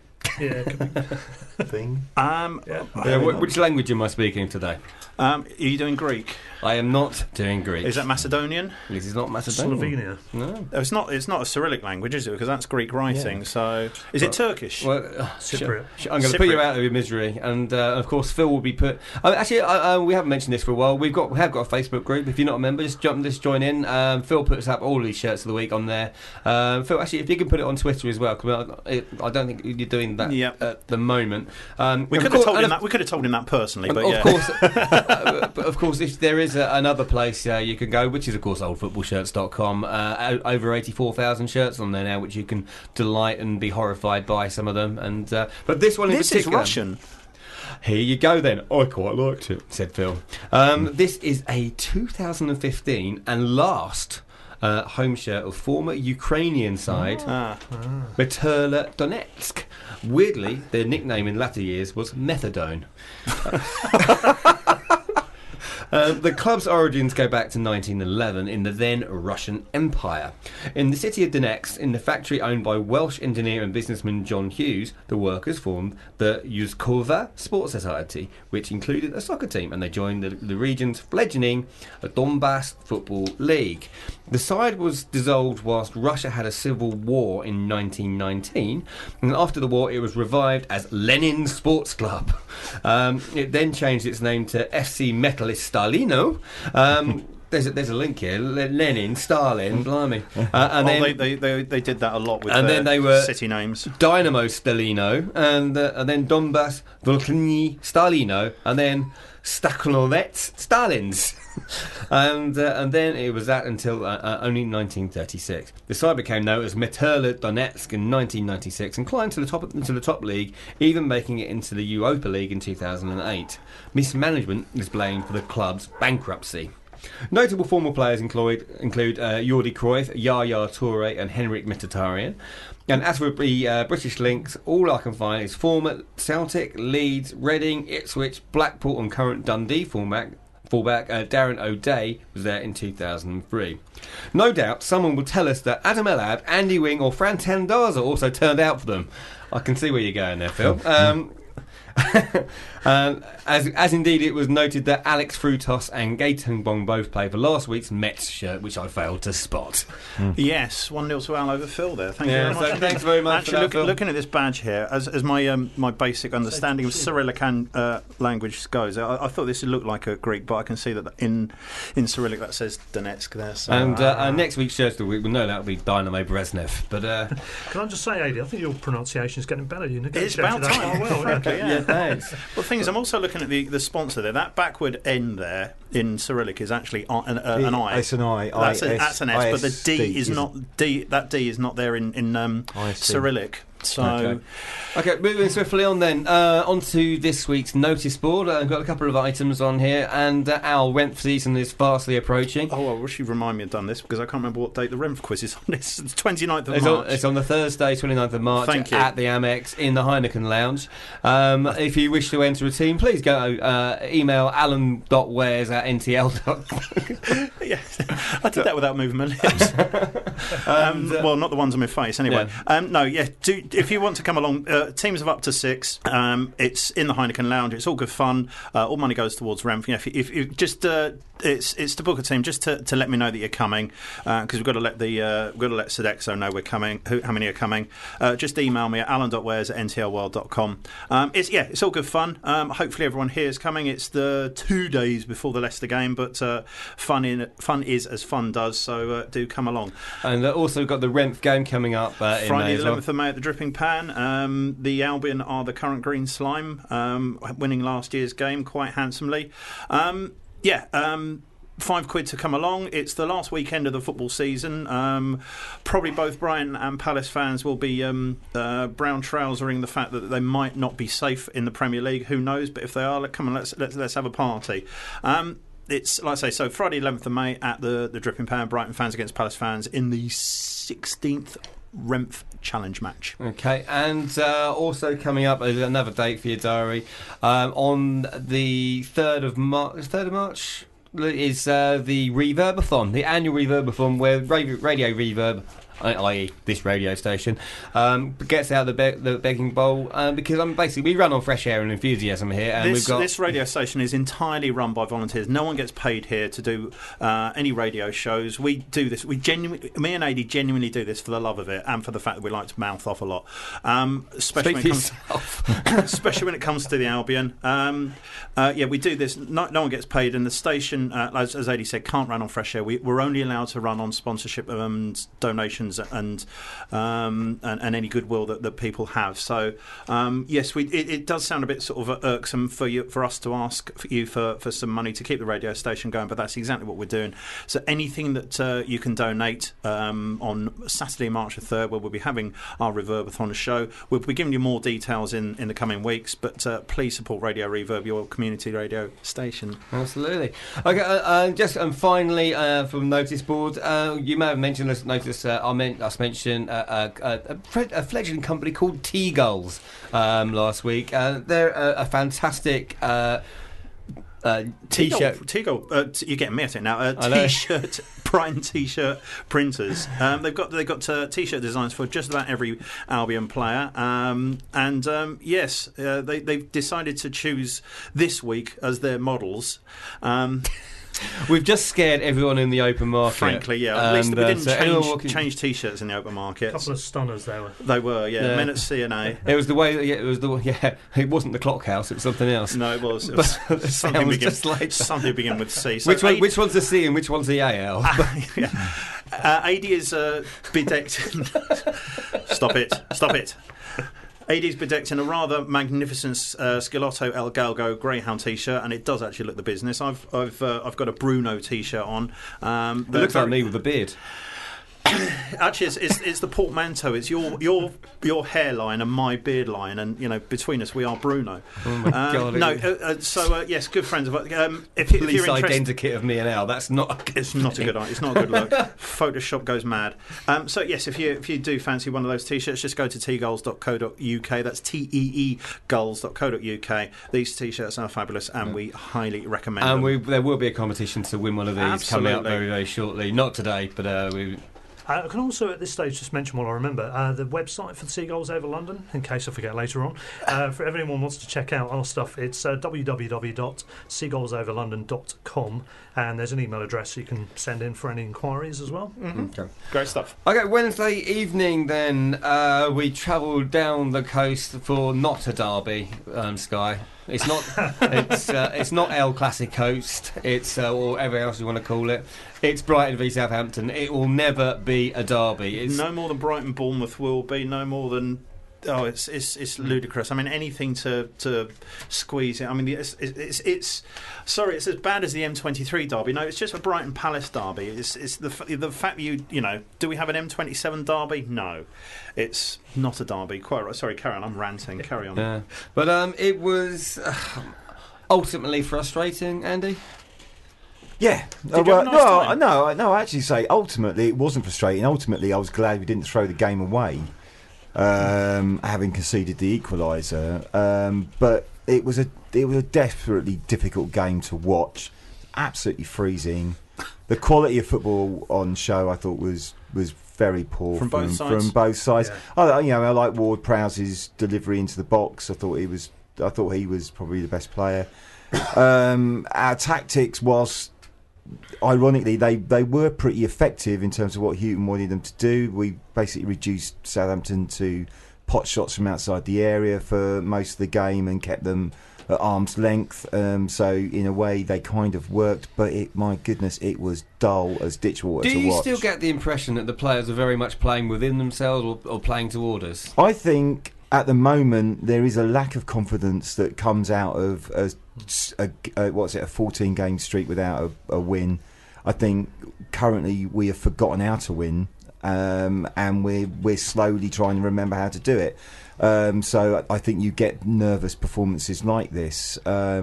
thing. Which language am I speaking today? Are you doing Greek? I am not doing Greek. Is that Macedonian? This is not Macedonian. Slovenia. No. It's not a Cyrillic language, is it? Because that's Greek writing. Yeah. So is it Turkish? Well, Cypriot. I'm going to put you out of your misery, and of course Phil will be put. Actually, we haven't mentioned this for a while. We have got a Facebook group. If you're not a member, just join in. Phil puts up all these shirts of the week on there. Phil, actually, if you can put it on Twitter as well, because I don't think you're doing that at the moment. We could have told him that. We could have told him that personally, but of course. But of course, if there is another place you can go, which is of course oldfootballshirts.com, over 84,000 shirts on there now, which you can delight and be horrified by some of them. And but this one in particular, is Russian. Here you go then. I quite liked it, said Phil. This is a 2015 and last home shirt of former Ukrainian side Meterla Donetsk. Weirdly, their nickname in latter years was Methadone. The club's origins go back to 1911 in the then Russian Empire. In the city of Donetsk, in the factory owned by Welsh engineer and businessman John Hughes, the workers formed the Yuskova Sports Society, which included a soccer team, and they joined the region's fledgling Donbass Football League. The side was dissolved whilst Russia had a civil war in 1919, and after the war it was revived as Lenin Sports Club. It then changed its name to FC Metalist Stalino. There's a link here. Lenin, Stalin, blimey. And then they did that a lot with and then they were city names. Dynamo Stalino, and then Donbass Volkhny Stalino, and then Stakhanovets Stalins. and then it was that until only 1936. The side became known as Metalurg Donetsk in 1996 and climbed to the top league, even making it into the Europa League in 2008. Mismanagement is blamed for the club's bankruptcy. Notable former players include Jordi Cruyff, Yaya Toure and Henrik Mkhitaryan. And as for the British links, all I can find is former Celtic, Leeds, Reading, Ipswich, Blackpool and current Dundee fullback Darren O'Day was there in 2003. No doubt someone will tell us that Adam Elab, Andy Wing or Fran Tandaza also turned out for them. I can see where you're going there, Phil. As indeed it was noted that Alex Frutos and Gaetan Bong both played for last week's Mets shirt, which I failed to spot. Yes, 1-0 to Al over Phil there. Thank you very much. So thanks very much. Actually, looking at this badge here, as my basic understanding of Cyrillic language goes, I thought this would look like a Greek, but I can see that in Cyrillic that says Donetsk there. So. And next week's shirt of the week, well, no, that will be Dynamo Brezhnev. But can I just say, Adi, I think your pronunciation is getting better. You it's about time. Well, frankly, yeah. Thanks. Well, the thing is, I'm also looking at the sponsor there. That backward N there in Cyrillic is actually an I. It's an I. That's an S, but the D is not D. That D is not there in Cyrillic. So, okay, moving swiftly on then. Onto this week's notice board. I've got a couple of items on here, and Al, Renf season is fastly approaching. Oh, I wish you'd remind me of done this because I can't remember what date the Renf quiz is on. It's the 29th of March. It's on the Thursday, 29th of March at the Amex in the Heineken Lounge. If you wish to enter a team, please go email alan.wares@ntl.com. Yeah, I did that without moving my lips. Well, not the ones on my face, anyway. Yeah. If you want to come along, teams of up to 6. It's in the Heineken Lounge. It's all good fun. All money goes towards Renf. You know, if you just it's to book a team just to let me know that you're coming because we've got to let Sodexo know we're coming. How many are coming? Just email me at alan.wares@ntlworld.com. It's all good fun. Hopefully everyone here is coming. It's the 2 days before the Leicester game, but fun is as fun does. So do come along. And also got the Renf game coming up Friday in the 11th of May at the Dripping Pan. The Albion are the current Green Slime, winning last year's game quite handsomely. £5 to come along. It's the last weekend of the football season. Probably both Brighton and Palace fans will be brown trousering the fact that they might not be safe in the Premier League. Who knows? But if they are, come on, let's have a party. It's like I say, so Friday 11th of May at the Dripping Pan. Brighton fans against Palace fans in the 16th Renf Challenge match. Okay, and also coming up is another date for your diary on the 3rd of March is the Reverbathon, the annual Reverbathon, where Radio Reverb, i.e. this radio station, gets out the begging bowl because basically we run on fresh air and enthusiasm here, and this radio station is entirely run by volunteers. No one gets paid here to do any radio shows. We do this. Me and Adi genuinely do this for the love of it and for the fact that we like to mouth off a lot, especially when it comes to the Albion. We do this. No one gets paid, and the station, as Adi said, can't run on fresh air. We're only allowed to run on sponsorship and donations and any goodwill that people have. So yes, it does sound a bit sort of irksome for us to ask you for some money to keep the radio station going, but that's exactly what we're doing. So anything that you can donate on Saturday, March the 3rd, where we'll be having our Reverbathon show. We'll be giving you more details in the coming weeks, but please support Radio Reverb, your community radio station. Absolutely. Okay, finally from notice board, you may have mentioned this notice. I mentioned a fledgling company called T-Gulls last week. They're a fantastic T-shirt. Tegel, you're getting me at it now. I know. T-shirt, Brighton T-shirt printers. They've got T-shirt designs for just about every Albion player. Yes, they've decided to choose this week as their models. We've just scared everyone in the open market. Frankly, yeah. At least we didn't so change T-shirts in the open market. A couple of stunners there. They were, yeah. Men at CNA. It was the way. Yeah, it wasn't the Clock House. It was something else. No, it was. It was something begin with C. So which one's the C and which one's the AL? AD is bedecked. Stop it. AD's bedecked in a rather magnificent Scilotto El Galgo Greyhound T-shirt, and it does actually look the business. I've got a Bruno T-shirt on. It looks like me with a beard. Actually, it's the portmanteau. It's your hairline and my beard line, and between us we are Bruno. Oh my God! Yes, good friends of. If you're identikit of me and Al, that's not. It's not a good. It's not a good look. Photoshop goes mad. So yes, if you do fancy one of those T-shirts, just go to teegoals.co.uk. That's teegoals.co.uk. These T-shirts are fabulous, and we highly recommend them. And there will be a competition to win one of these coming out very, very shortly. Not today, but we. I can also at this stage just mention while I remember the website for the Seagulls over London, in case I forget later on. For everyone who wants to check out our stuff, it's www.seagullsoverlondon.com, and there's an email address you can send in for any inquiries as well. Mm-hmm. Okay. Great stuff. Okay, Wednesday evening then we travelled down the coast for not a derby, Sky. It's not. It's not El Classic Coast. It's or whatever else you want to call it. It's Brighton v Southampton. It will never be a derby. It's no more than Brighton Bournemouth will be. No more than. Oh, it's ludicrous. I mean, anything to squeeze it. I mean, it's as bad as the M23 derby. No, it's just a Brighton Palace derby. It's the fact do we have an M27 derby? No, it's not a derby. Quite right. Sorry, carry on. I'm ranting. Carry on. Yeah. But it was ultimately frustrating, Andy. Yeah. Did you have a nice time? No. I actually say ultimately it wasn't frustrating. Ultimately, I was glad we didn't throw the game away. Having conceded the equaliser, but it was a desperately difficult game to watch. Absolutely freezing. The quality of football on show I thought was very poor from both sides. Yeah. I like Ward Prowse's delivery into the box. I thought he was probably the best player. Our tactics was. Ironically, they were pretty effective in terms of what Houghton wanted them to do. We basically reduced Southampton to pot shots from outside the area for most of the game and kept them at arm's length. So in a way, they kind of worked. But my goodness, it was dull as ditch water to watch. Do you still get the impression that the players are very much playing within themselves or playing to orders? I think at the moment there is a lack of confidence that comes out of a 14-game streak without a win. I think currently we have forgotten how to win, and we're slowly trying to remember how to do it. So I think you get nervous performances like this.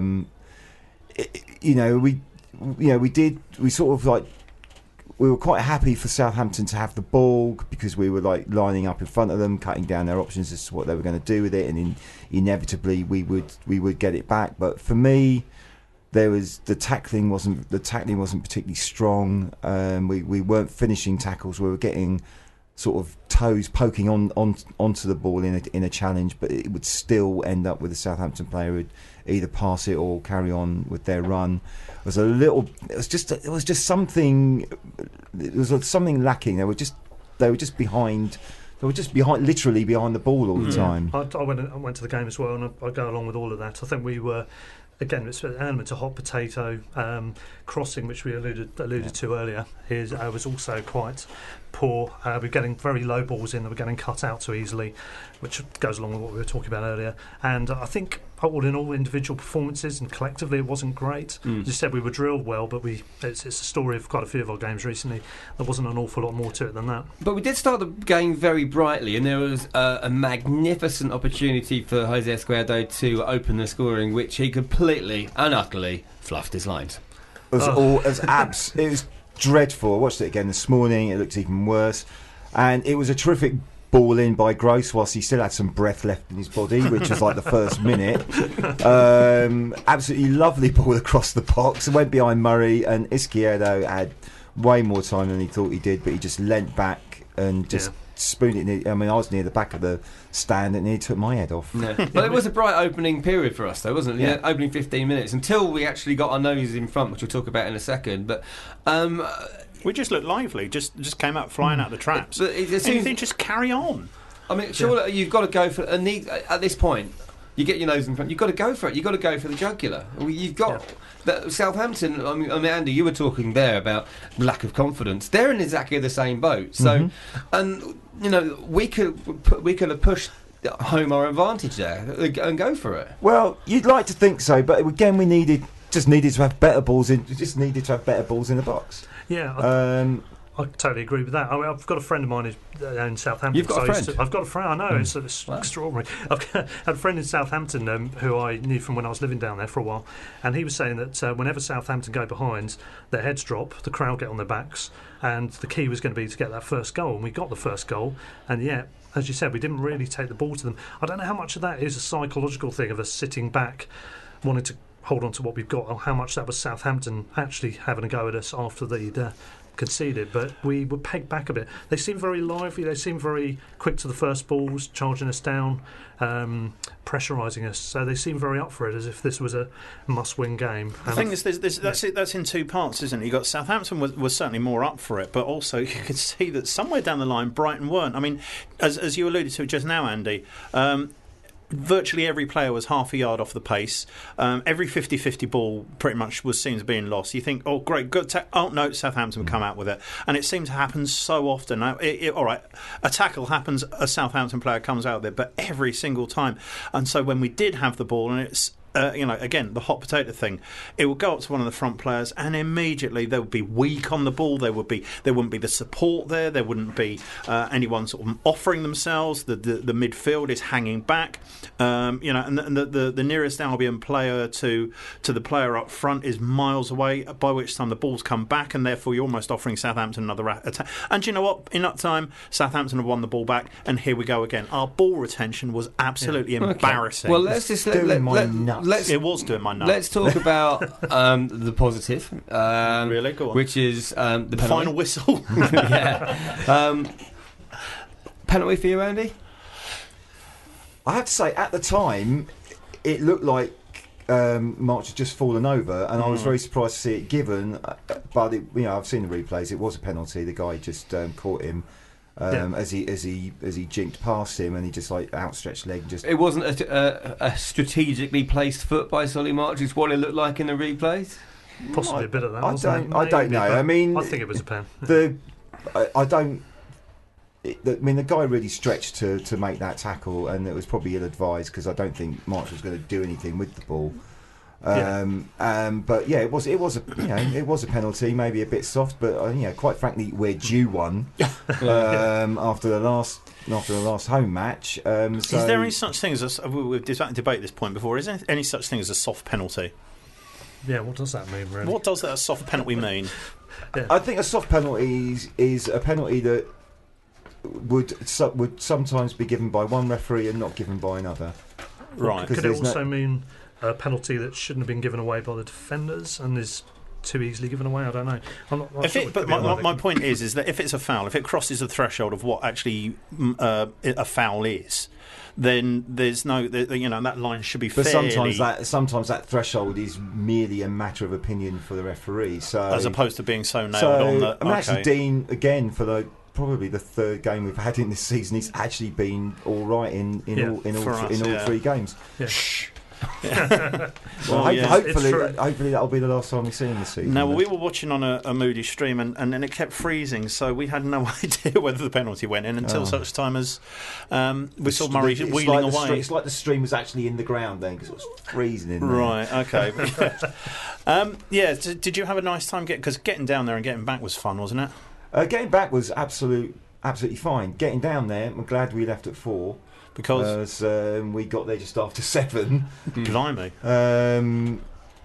We were quite happy for Southampton to have the ball because we were lining up in front of them, cutting down their options as to what they were going to do with it, and inevitably we would get it back. But for me, the tackling wasn't particularly strong. We weren't finishing tackles. We were getting sort of toes poking onto the ball in a challenge, but it would still end up with a Southampton player who'd either pass it or carry on with their run. It was just something lacking. They were just behind. They were just literally behind the ball all the time. I went to the game as well, and I go along with all of that. I think we were. Again, it's an element of hot potato crossing, which we alluded to earlier. Was also quite poor. We're getting very low balls in that were getting cut out too easily, which goes along with what we were talking about earlier. And I think all in all, individual performances and collectively it wasn't great. As you said, we were drilled well, but it's a story of quite a few of our games recently. There wasn't an awful lot more to it than that. But we did start the game very brightly, and there was a magnificent opportunity for Jose Escuero to open the scoring, which he completely and utterly fluffed his lines. It was dreadful. I watched it again this morning. It looked even worse, and it was a terrific ball in by Gross whilst he still had some breath left in his body, which was like the first minute. Absolutely lovely ball across the box. It went behind Murray, and Izquierdo had way more time than he thought he did, but he just leant back and just spooned it. I mean, I was near the back of the stand and it took my head off. Yeah. But it was a bright opening period for us, though, wasn't it? Yeah. Opening 15 minutes until we actually got our noses in front, which we'll talk about in a second. But we just looked lively. Just came out flying out the traps. But it seems, anything, just carry on. I mean, surely you've got to go for at this point. You get your nose in front. You've got to go for it. You've got to go for the jugular. You've got Southampton. I mean, Andy, you were talking there about lack of confidence. They're in exactly the same boat. So, and we could have pushed home our advantage there and go for it. Well, you'd like to think so, but again, we needed to have better balls in. Just needed to have better balls in the box. Yeah. I totally agree with that. I mean, I've got a friend of mine in Southampton. You've got a friend? I've got a friend. I know, it's extraordinary. I've had a friend in Southampton who I knew from when I was living down there for a while, and he was saying that whenever Southampton go behind, their heads drop, the crowd get on their backs, and the key was going to be to get that first goal, and we got the first goal, and yet, as you said, we didn't really take the ball to them. I don't know how much of that is a psychological thing of us sitting back, wanting to hold on to what we've got, or how much that was Southampton actually having a go at us after they'd conceded, but we were pegged back a bit. They seemed very lively, they seemed very quick to the first balls, charging us down, pressurising us, so they seemed very up for it, as if this was a must-win game. The thing is, that's in two parts, isn't it? You got Southampton was certainly more up for it, but also you could see that somewhere down the line Brighton weren't. I mean, as you alluded to just now, Andy, virtually every player was half a yard off the pace. Every 50-50 ball pretty much was seen as being lost. You think, oh, great, good. Oh, no, Southampton come out with it. And it seemed to happen so often. Now, all right, a tackle happens, a Southampton player comes out with it, but every single time. And so when we did have the ball, and it's again, the hot potato thing, it would go up to one of the front players and immediately they would be weak on the ball. There wouldn't be the support there. There wouldn't be anyone sort of offering themselves. The midfield is hanging back. And the nearest Albion player to the player up front is miles away, by which time the ball's come back, and therefore you're almost offering Southampton another attack. And you know what? In that time, Southampton have won the ball back, and here we go again. Our ball retention was absolutely embarrassing. Well, let's just it was doing my nuts. Let's talk about the positive. Really? Go on. Which is the final whistle. Yeah. Penalty for you, Andy? I have to say, at the time, it looked like March had just fallen over, and I was very surprised to see it given. But I've seen the replays. It was a penalty. The guy just caught him. As he jinked past him, and he just outstretched leg. It wasn't a strategically placed foot by Solly March. It's what it looked like in the replays. Possibly a bit of that. I don't know. I mean, I think it was a pen. I don't. I mean, the guy really stretched to make that tackle, and it was probably ill-advised because I don't think March was going to do anything with the ball. But yeah, it was a penalty, maybe a bit soft, but quite frankly, we're due one after the last home match. Is there any such thing as we've debated this point before? Is there any such thing as a soft penalty? Yeah, what does that mean, really? What does that soft penalty mean? I think a soft penalty is a penalty that would sometimes be given by one referee and not given by another. Right. Could it also mean a penalty that shouldn't have been given away by the defenders and is too easily given away? I don't know. I'm not sure. But my point is that if it's a foul, if it crosses the threshold of what actually a foul is, then there's no, that line should be fairly. But sometimes that threshold is merely a matter of opinion for the referee. So as opposed to being so nailed on that. I mean, actually, Dean, again, for probably the third game we've had in this season, he's actually been all right in all three games. Yeah. Hopefully that'll be the last time we see him this season. No, we were watching on a Moody stream, and then it kept freezing, so we had no idea whether the penalty went in until such time as we saw Murray wheeling away. It's like the stream was actually in the ground then, because it was freezing in there. Right, okay. Did you have a nice time? Because getting down there and getting back was fun, wasn't it? Getting back was absolutely fine. Getting down there, I'm glad we left at 4. Because we got there just after 7. Blimey.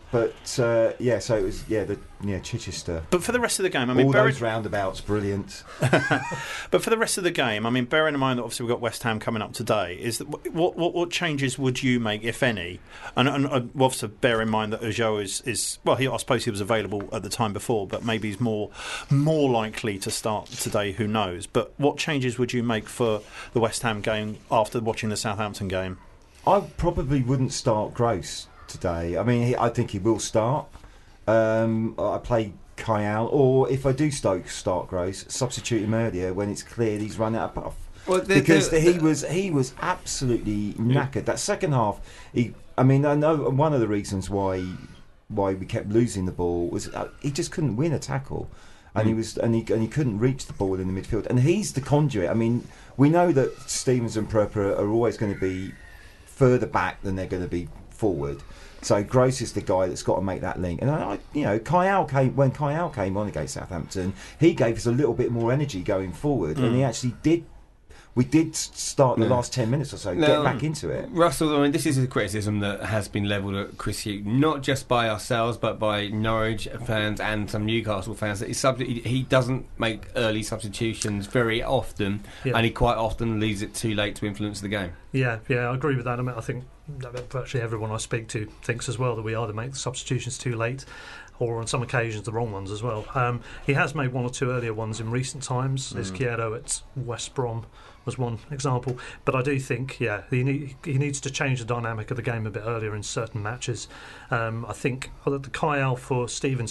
But so it was Chichester. But for the rest of the game, I mean, all those roundabouts, brilliant. But for the rest of the game, I mean, bearing in mind that obviously we've got West Ham coming up today, is that what changes would you make, if any? And also bear in mind that Ajo is I suppose he was available at the time before, but maybe he's more likely to start today. Who knows? But what changes would you make for the West Ham game after watching the Southampton game? I probably wouldn't start Gross today. I mean, I think he will start. I play Kyle, or if I do start Gross, substitute him earlier when it's clear he's run out of puff. Well, he was absolutely knackered. That second half, I know one of the reasons why we kept losing the ball was he just couldn't win a tackle, and he couldn't reach the ball in the midfield. And he's the conduit. I mean, we know that Stevens and Pröpper are always going to be further back than they're going to be forward. So Gross is the guy that's got to make that link. And when Kyle came on against Southampton, he gave us a little bit more energy going forward, and he actually did. We did start in the last 10 minutes or so, get back into it. Russell, I mean, this is a criticism that has been levelled at Chris Hughton, not just by ourselves, but by Norwich fans and some Newcastle fans, that he doesn't make early substitutions very often, and he quite often leaves it too late to influence the game. Yeah, I agree with that. I mean, I think virtually everyone I speak to thinks as well that we either make the substitutions too late, or on some occasions the wrong ones as well. He has made one or two earlier ones in recent times. Izquierdo at West Brom was one example, but I do think he needs to change the dynamic of the game a bit earlier in certain matches. I think the Kyle for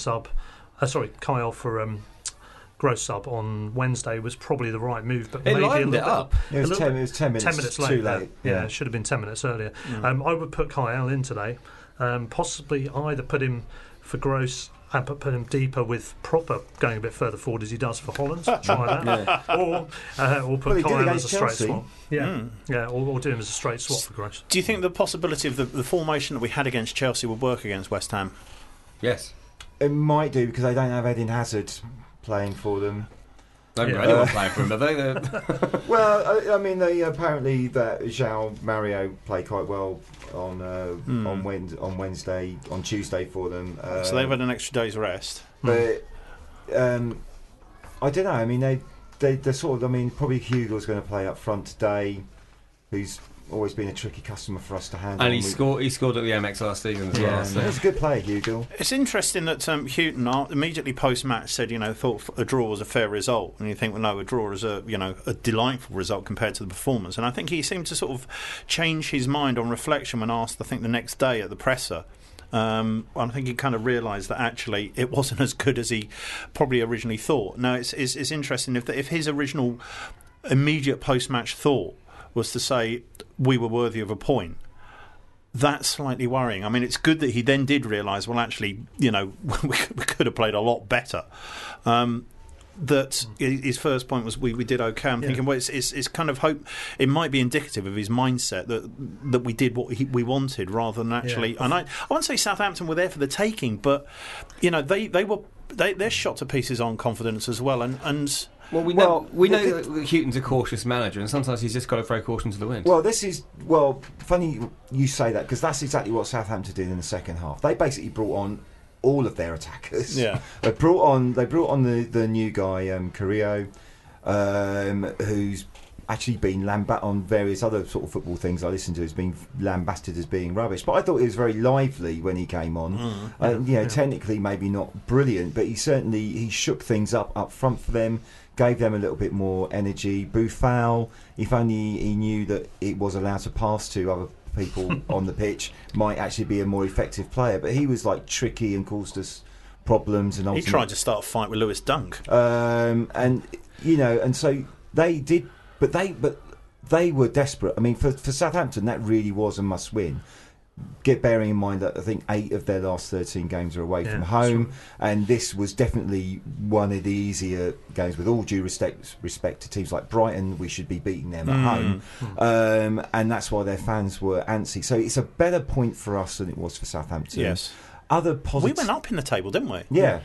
Gross sub on Wednesday was probably the right move, but maybe livened it up. It was 10 minutes late. Too late. Yeah, it should have been 10 minutes earlier. I would put Kyle in today, possibly either put him for Gross and put him deeper with Pröpper going a bit further forward as he does for Holland. Try that. Or put Kyle as a straight swap. Or do him as a straight swap for Gross. Do you think the possibility of the formation that we had against Chelsea would work against West Ham? Yes. It might do, because they don't have Eden Hazard playing for them. They've got anyone playing for them, have they? Well, I mean, apparently that João Mario played quite well on Wednesday, on Tuesday for them. So they've had an extra day's rest. But I don't know. I mean, they're sort of. I mean, probably Hugo's going to play up front today, who's always been a tricky customer for us to handle. And he scored at the MX last season as well. So. He's a good player, Hugo. It's interesting that Hughton immediately post-match said, thought a draw was a fair result. And you think, well, no, a draw is a delightful result compared to the performance. And I think he seemed to sort of change his mind on reflection when asked, I think, the next day at the presser. I think he kind of realised that actually it wasn't as good as he probably originally thought. Now, it's interesting if his original immediate post-match thought was to say we were worthy of a point. That's slightly worrying. I mean, it's good that he then did realise, well, actually, we could have played a lot better. That his first point was we did okay. I'm thinking, well, it's kind of hope. It might be indicative of his mindset that we did what we wanted rather than actually. Yeah. And I won't say Southampton were there for the taking, but they're shot to pieces on confidence as well. And well, we know that Hughton's a cautious manager, and sometimes he's just got to throw caution to the wind. Well, funny you say that, because that's exactly what Southampton did in the second half. They basically brought on all of their attackers. Yeah, they brought on the new guy Carrillo, who's actually been on various other sort of football things I listened to, has been lambasted as being rubbish. But I thought he was very lively when he came on. Technically maybe not brilliant, but he shook things up front for them, gave them a little bit more energy. Boufal, if only he knew that it was allowed to pass to other people on the pitch, might actually be a more effective player. But he was tricky and caused us problems. And he tried to start a fight with Lewis Dunk. And so they did. But they were desperate. I mean, for Southampton, that really was a must-win. Bearing in mind that I think 8 of their last 13 games are away from home, and this was definitely one of the easier games. With all due respect to teams like Brighton, we should be beating them at home, and that's why their fans were antsy. So it's a better point for us than it was for Southampton. Yes. We went up in the table, didn't we? Yeah.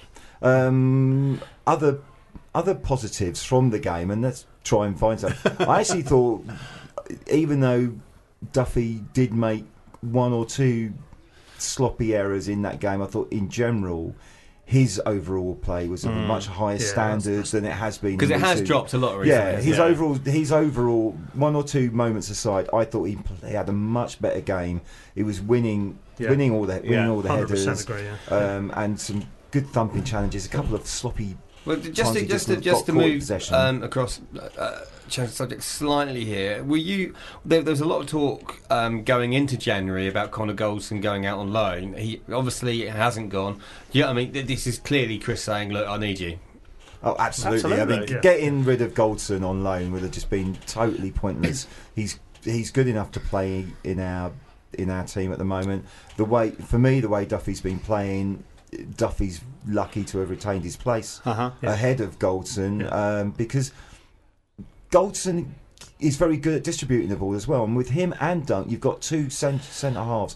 Other positives from the game, and let's try and find some. I actually thought, even though Duffy did make one or two sloppy errors in that game. I thought in general his overall play was of a much higher standard than it has been. Because it has dropped a lot recently. Yeah, his overall, one or two moments aside, I thought he had a much better game. He was winning all the headers, agree, and some good thumping challenges. A couple of sloppy. Well, just to move across, change the subject slightly here. There was a lot of talk going into January about Connor Goldson going out on loan. He obviously hasn't gone. Yeah, I mean, this is clearly Chris saying, "Look, I need you." Oh, absolutely. I mean, getting rid of Goldson on loan would have just been totally pointless. He's good enough to play in our team at the moment. The way Duffy's been playing. Duffy's lucky to have retained his place ahead of Goldson because Goldson is very good at distributing the ball as well, and with him and Dunk you've got two centre halves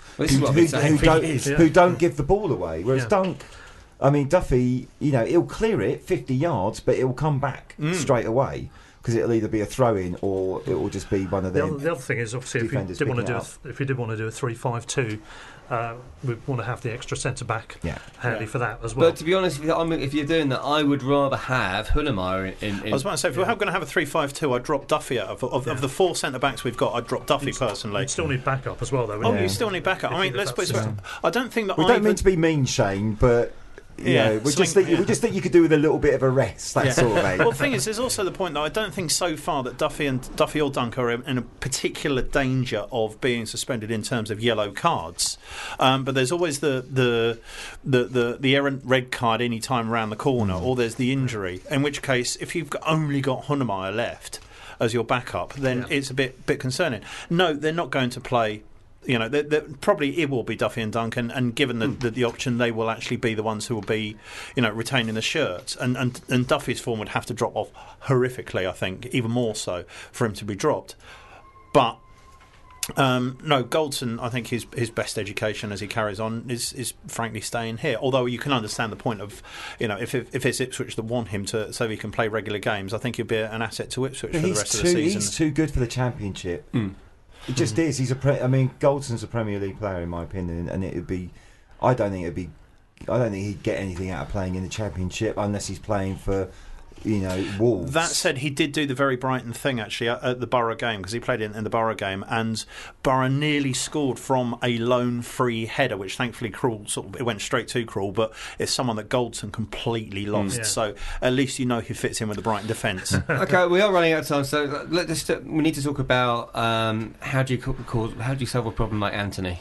who don't give the ball away, whereas Dunk, I mean Duffy, he'll clear it 50 yards but it'll come back straight away because it'll either be a throw-in or it will just be one of them. The other thing is obviously if you did want to do a 3-5-2, we want to have the extra centre back handy for that as well. But to be honest, if you're doing that, I would rather have Hunemeyer in. I was about to say, if we're going to have a 3-5-2, I'd drop Duffy out of the four centre backs we've got. I'd drop Duffy personally. You still need backup as well, though. You still need backup. I mean, let's put it this way. I don't think that we don't mean to be mean, Shane, but. We just think you could do with a little bit of a rest. That's all, mate. Well, the thing is, there's also the point that I don't think so far that Duffy or Dunk are in a particular danger of being suspended in terms of yellow cards. But there's always the errant red card any time around the corner, or there's the injury. In which case, if you've only got Hunemeyer left as your backup, then it's a bit concerning. No, they're not going to play. Probably it will be Duffy and Dunk, and given the option, they will actually be the ones who will be, retaining the shirts. And Duffy's form would have to drop off horrifically, I think, even more so for him to be dropped. But no, Goldson, I think his best education as he carries on is frankly staying here. Although you can understand the point of, if it's Ipswich that want him so he can play regular games, I think he'll be an asset to Ipswich for the rest of the season. He's too good for the Championship. It just is. Goldson's a Premier League player in my opinion, and I don't think he'd get anything out of playing in the Championship unless he's playing for, Wolves. That said, he did do the very Brighton thing actually at the Borough game, because he played in the Borough game, and Borough nearly scored from a lone free header, which thankfully it went straight to Krul, but it's someone that Goldson completely lost. So at least he fits in with the Brighton defence. Okay, we are running out of time, so we need to talk about how do you solve a problem like Anthony?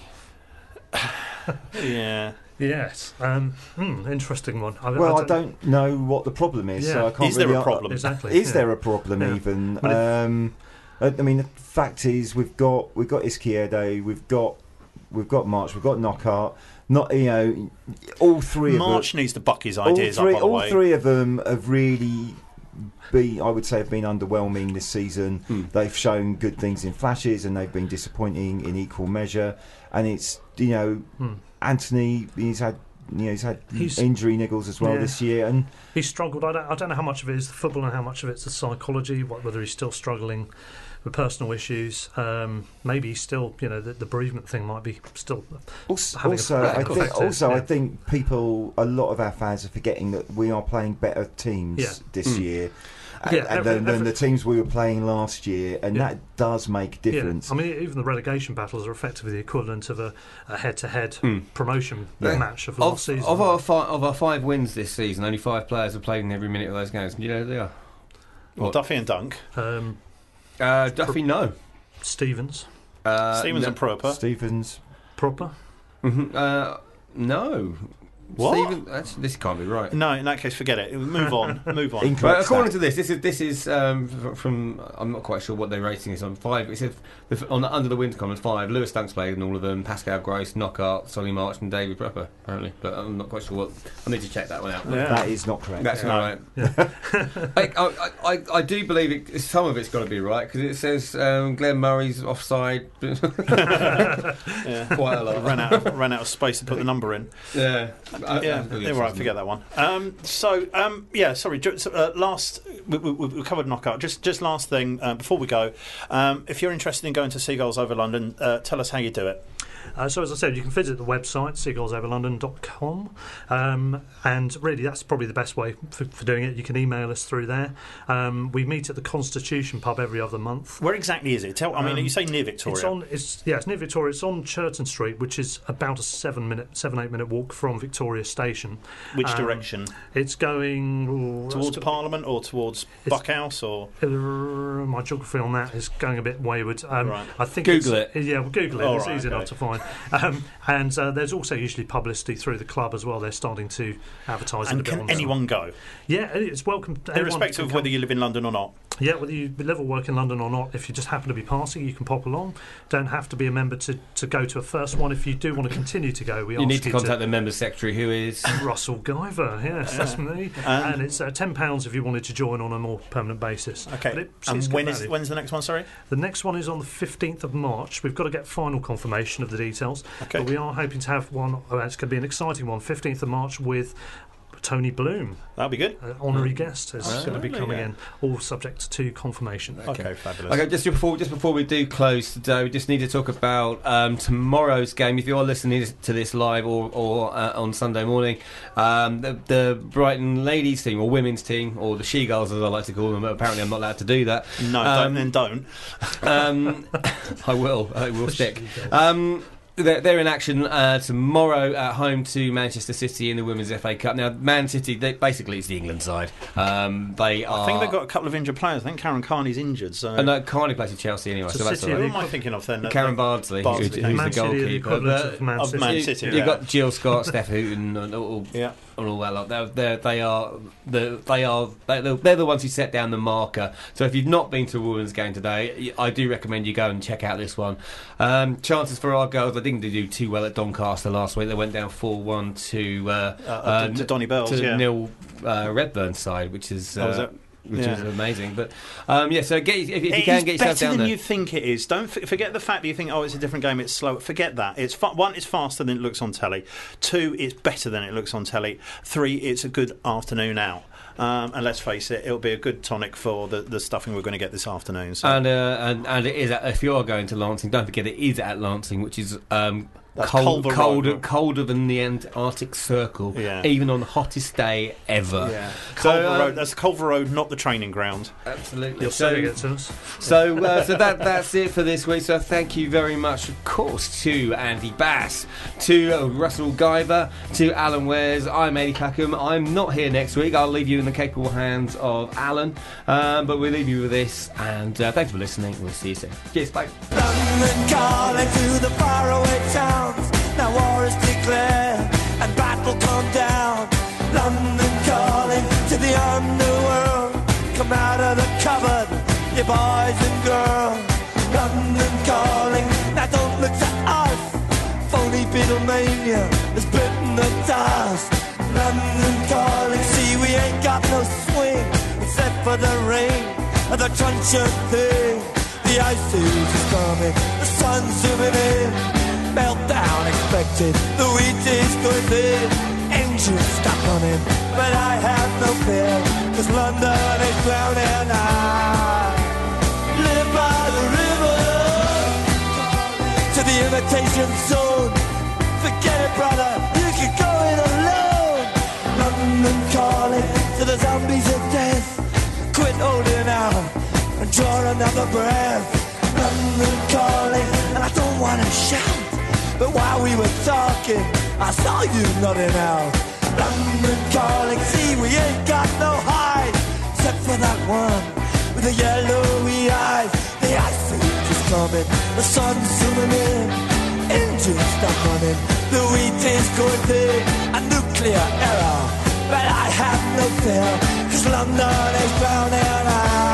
Yes, interesting one. I don't know what the problem is, so I can't. Is there a problem? Exactly. Is there a problem even? The fact is, we've got Izquierdo, we've got March, we've got Knockaert. Not all three. March needs to buck his ideas up. By the way, all three of them have really been underwhelming this season. They've shown good things in flashes, and they've been disappointing in equal measure. And it's Anthony, he's had injury niggles as well this year, and he's struggled. I don't know how much of it is the football and how much of it's the psychology. Whether he's still struggling with personal issues. Maybe he's still, the bereavement thing might be still. I think a lot of our fans are forgetting that we are playing better teams this year. Than the teams we were playing last year, and that does make a difference. I mean, even the relegation battles are effectively the equivalent of a head-to-head promotion match of last season. Of our 5 wins this season, only 5 players have played in every minute of those games. Do you know who they are? Well, Duffy and Dunk. Duffy, no. Stevens. And Proper. Stevens. Proper? No. What? Stephen, this can't be right. No, in that case, forget it. Move on. But according to this is from. I'm not quite sure what their rating is on 5. It says under the Winter Commons 5. Lewis Dunk's played in all of them. Pascal Gross, Knockaert, Solly March, and David Proper apparently. But I'm not quite sure what. I need to check that one out. Yeah. That is not correct. That's not right. Yeah. I do believe some of it's got to be right because it says Glenn Murray's offside. Quite a lot. Ran out of space to put the number in. Yeah. Right, forget that one. Last, we covered knockout. Just last thing before we go. If you're interested in going to Seagulls Over London, tell us how you do it. So as I said, you can visit the website seagullsoverlondon.com, and really that's probably the best way for doing it. You can email us through there. We meet at the Constitution pub every other month. Where exactly is it? You say near Victoria. It's near Victoria. It's on Churton Street, which is about a 7-8 minute walk from Victoria Station. Which direction? It's going towards Parliament or towards Buckhouse, or my geography on that is going a bit wayward. Right. I think Google it. Yeah, we'll Google it. Oh, it's right, easy okay. enough to find. And there's also usually publicity through the club as well. They're starting to advertise. And it a bit can on anyone go? Yeah, it's welcome. Irrespective of whether you live in London or not. Yeah, whether you live or work in London or not, if you just happen to be passing, you can pop along. Don't have to be a member to go to a first one. If you do want to continue to go, you need to contact the member secretary, who is Russell Guyver. Yes, that's me. And it's £10 if you wanted to join on a more permanent basis. Okay. And when's the next one? Sorry. The next one is on the 15th of March. We've got to get final confirmation of the details. Okay. But we are hoping to have one. It's going to be an exciting one. 15th of March with Tony Bloom, that'll be good. Honorary guest, is going to be coming yeah. in, all subject to confirmation. Okay, fabulous. Okay, just before we do close today, we just need to talk about tomorrow's game. If you are listening to this live or on Sunday morning, the Brighton ladies team or women's team, or the She-Gulls as I like to call them, but apparently I'm not allowed to do that. No, don't. I will stick. They're in action tomorrow at home to Manchester City in the Women's FA Cup. Now, Man City, basically it's the England side. I think they've got a couple of injured players. I think Karen Carney's injured. So. No, Carney plays for Chelsea anyway, so that's all right. Who am I thinking of then? Karen Bardsley, who's the goalkeeper. Of Man City. You've got Jill Scott, Steph Houghton, and all that lot. They're the ones who set down the marker. So if you've not been to a women's game today, I do recommend you go and check out this one. Chances for our girls, I didn't do too well at Doncaster last week. They went down 4-1 to Donny Bells, to Neil Redburn's side, which is is amazing. But so if you can get yourself down there. It's better than you think it is. Don't forget the fact that you think, it's a different game, it's slow. Forget that. It's one, it's faster than it looks on telly. 2, it's better than it looks on telly. 3, it's a good afternoon out. And let's face it, it'll be a good tonic for the stuffing we're going to get this afternoon. So. And it is if you are going to Lancing, don't forget it is at Lancing, which is colder than the Antarctic Circle, even on the hottest day ever. Yeah. Culver Road. That's Culver Road, not the training ground. Absolutely. You're selling it to us. So that's it for this week. So thank you very much, of course, to Andy Bass, to Russell Guyver, to Alan Wares. I'm Eddie Clackham. I'm not here next week. I'll leave you in the capable hands of Alan. But we'll leave you with this. And thanks for listening. We'll see you soon. Cheers. Bye. London calling to the faraway towns. Now war is declared and battle come down. London calling to the underworld. Come out of the cupboard, you boys and girls. London calling, now don't look to us. Phony Beatlemania has bitten the dust. London calling, see we ain't got no swing except for the rain and the truncheon thing. The ice age is coming, the sun's zooming in. Meltdown expected, the wheat is going thin. Engines stop running, but I have no fear, 'cause London is drowning. I live by the river, to the imitation zone. Forget it, brother, you can go it alone. London calling to the zombies of death. Quit holding out and draw another breath. London calling, and I don't want to shout, but while we were talking, I saw you nodding out. London calling, see we ain't got no hide, except for that one with the yellowy eyes. The ice age is coming, the sun's zooming in. Engines stop running, the wheat is going thin. A nuclear error, but I have no fear, 'cause London is drowning.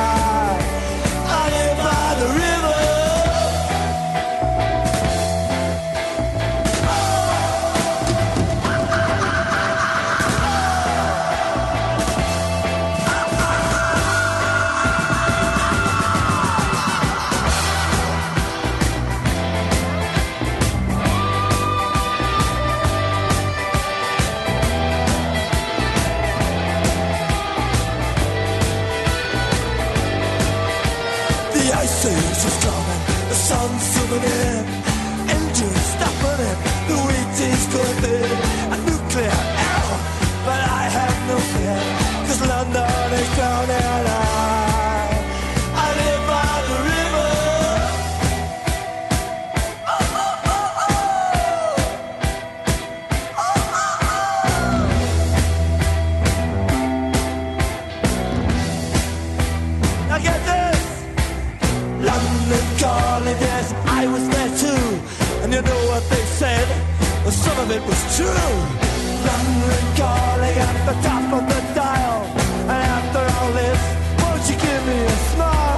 I live by the river. coming in, engines stopping it, the wheat is clipping, a nuclear arrow, but I have no fear, 'cause London is drowning. I live by the river. Now get this! London calling, yes, I was there too. And you know what they said? Well, some of it was true. London calling at the top of the dial. And after all this, won't you give me a smile?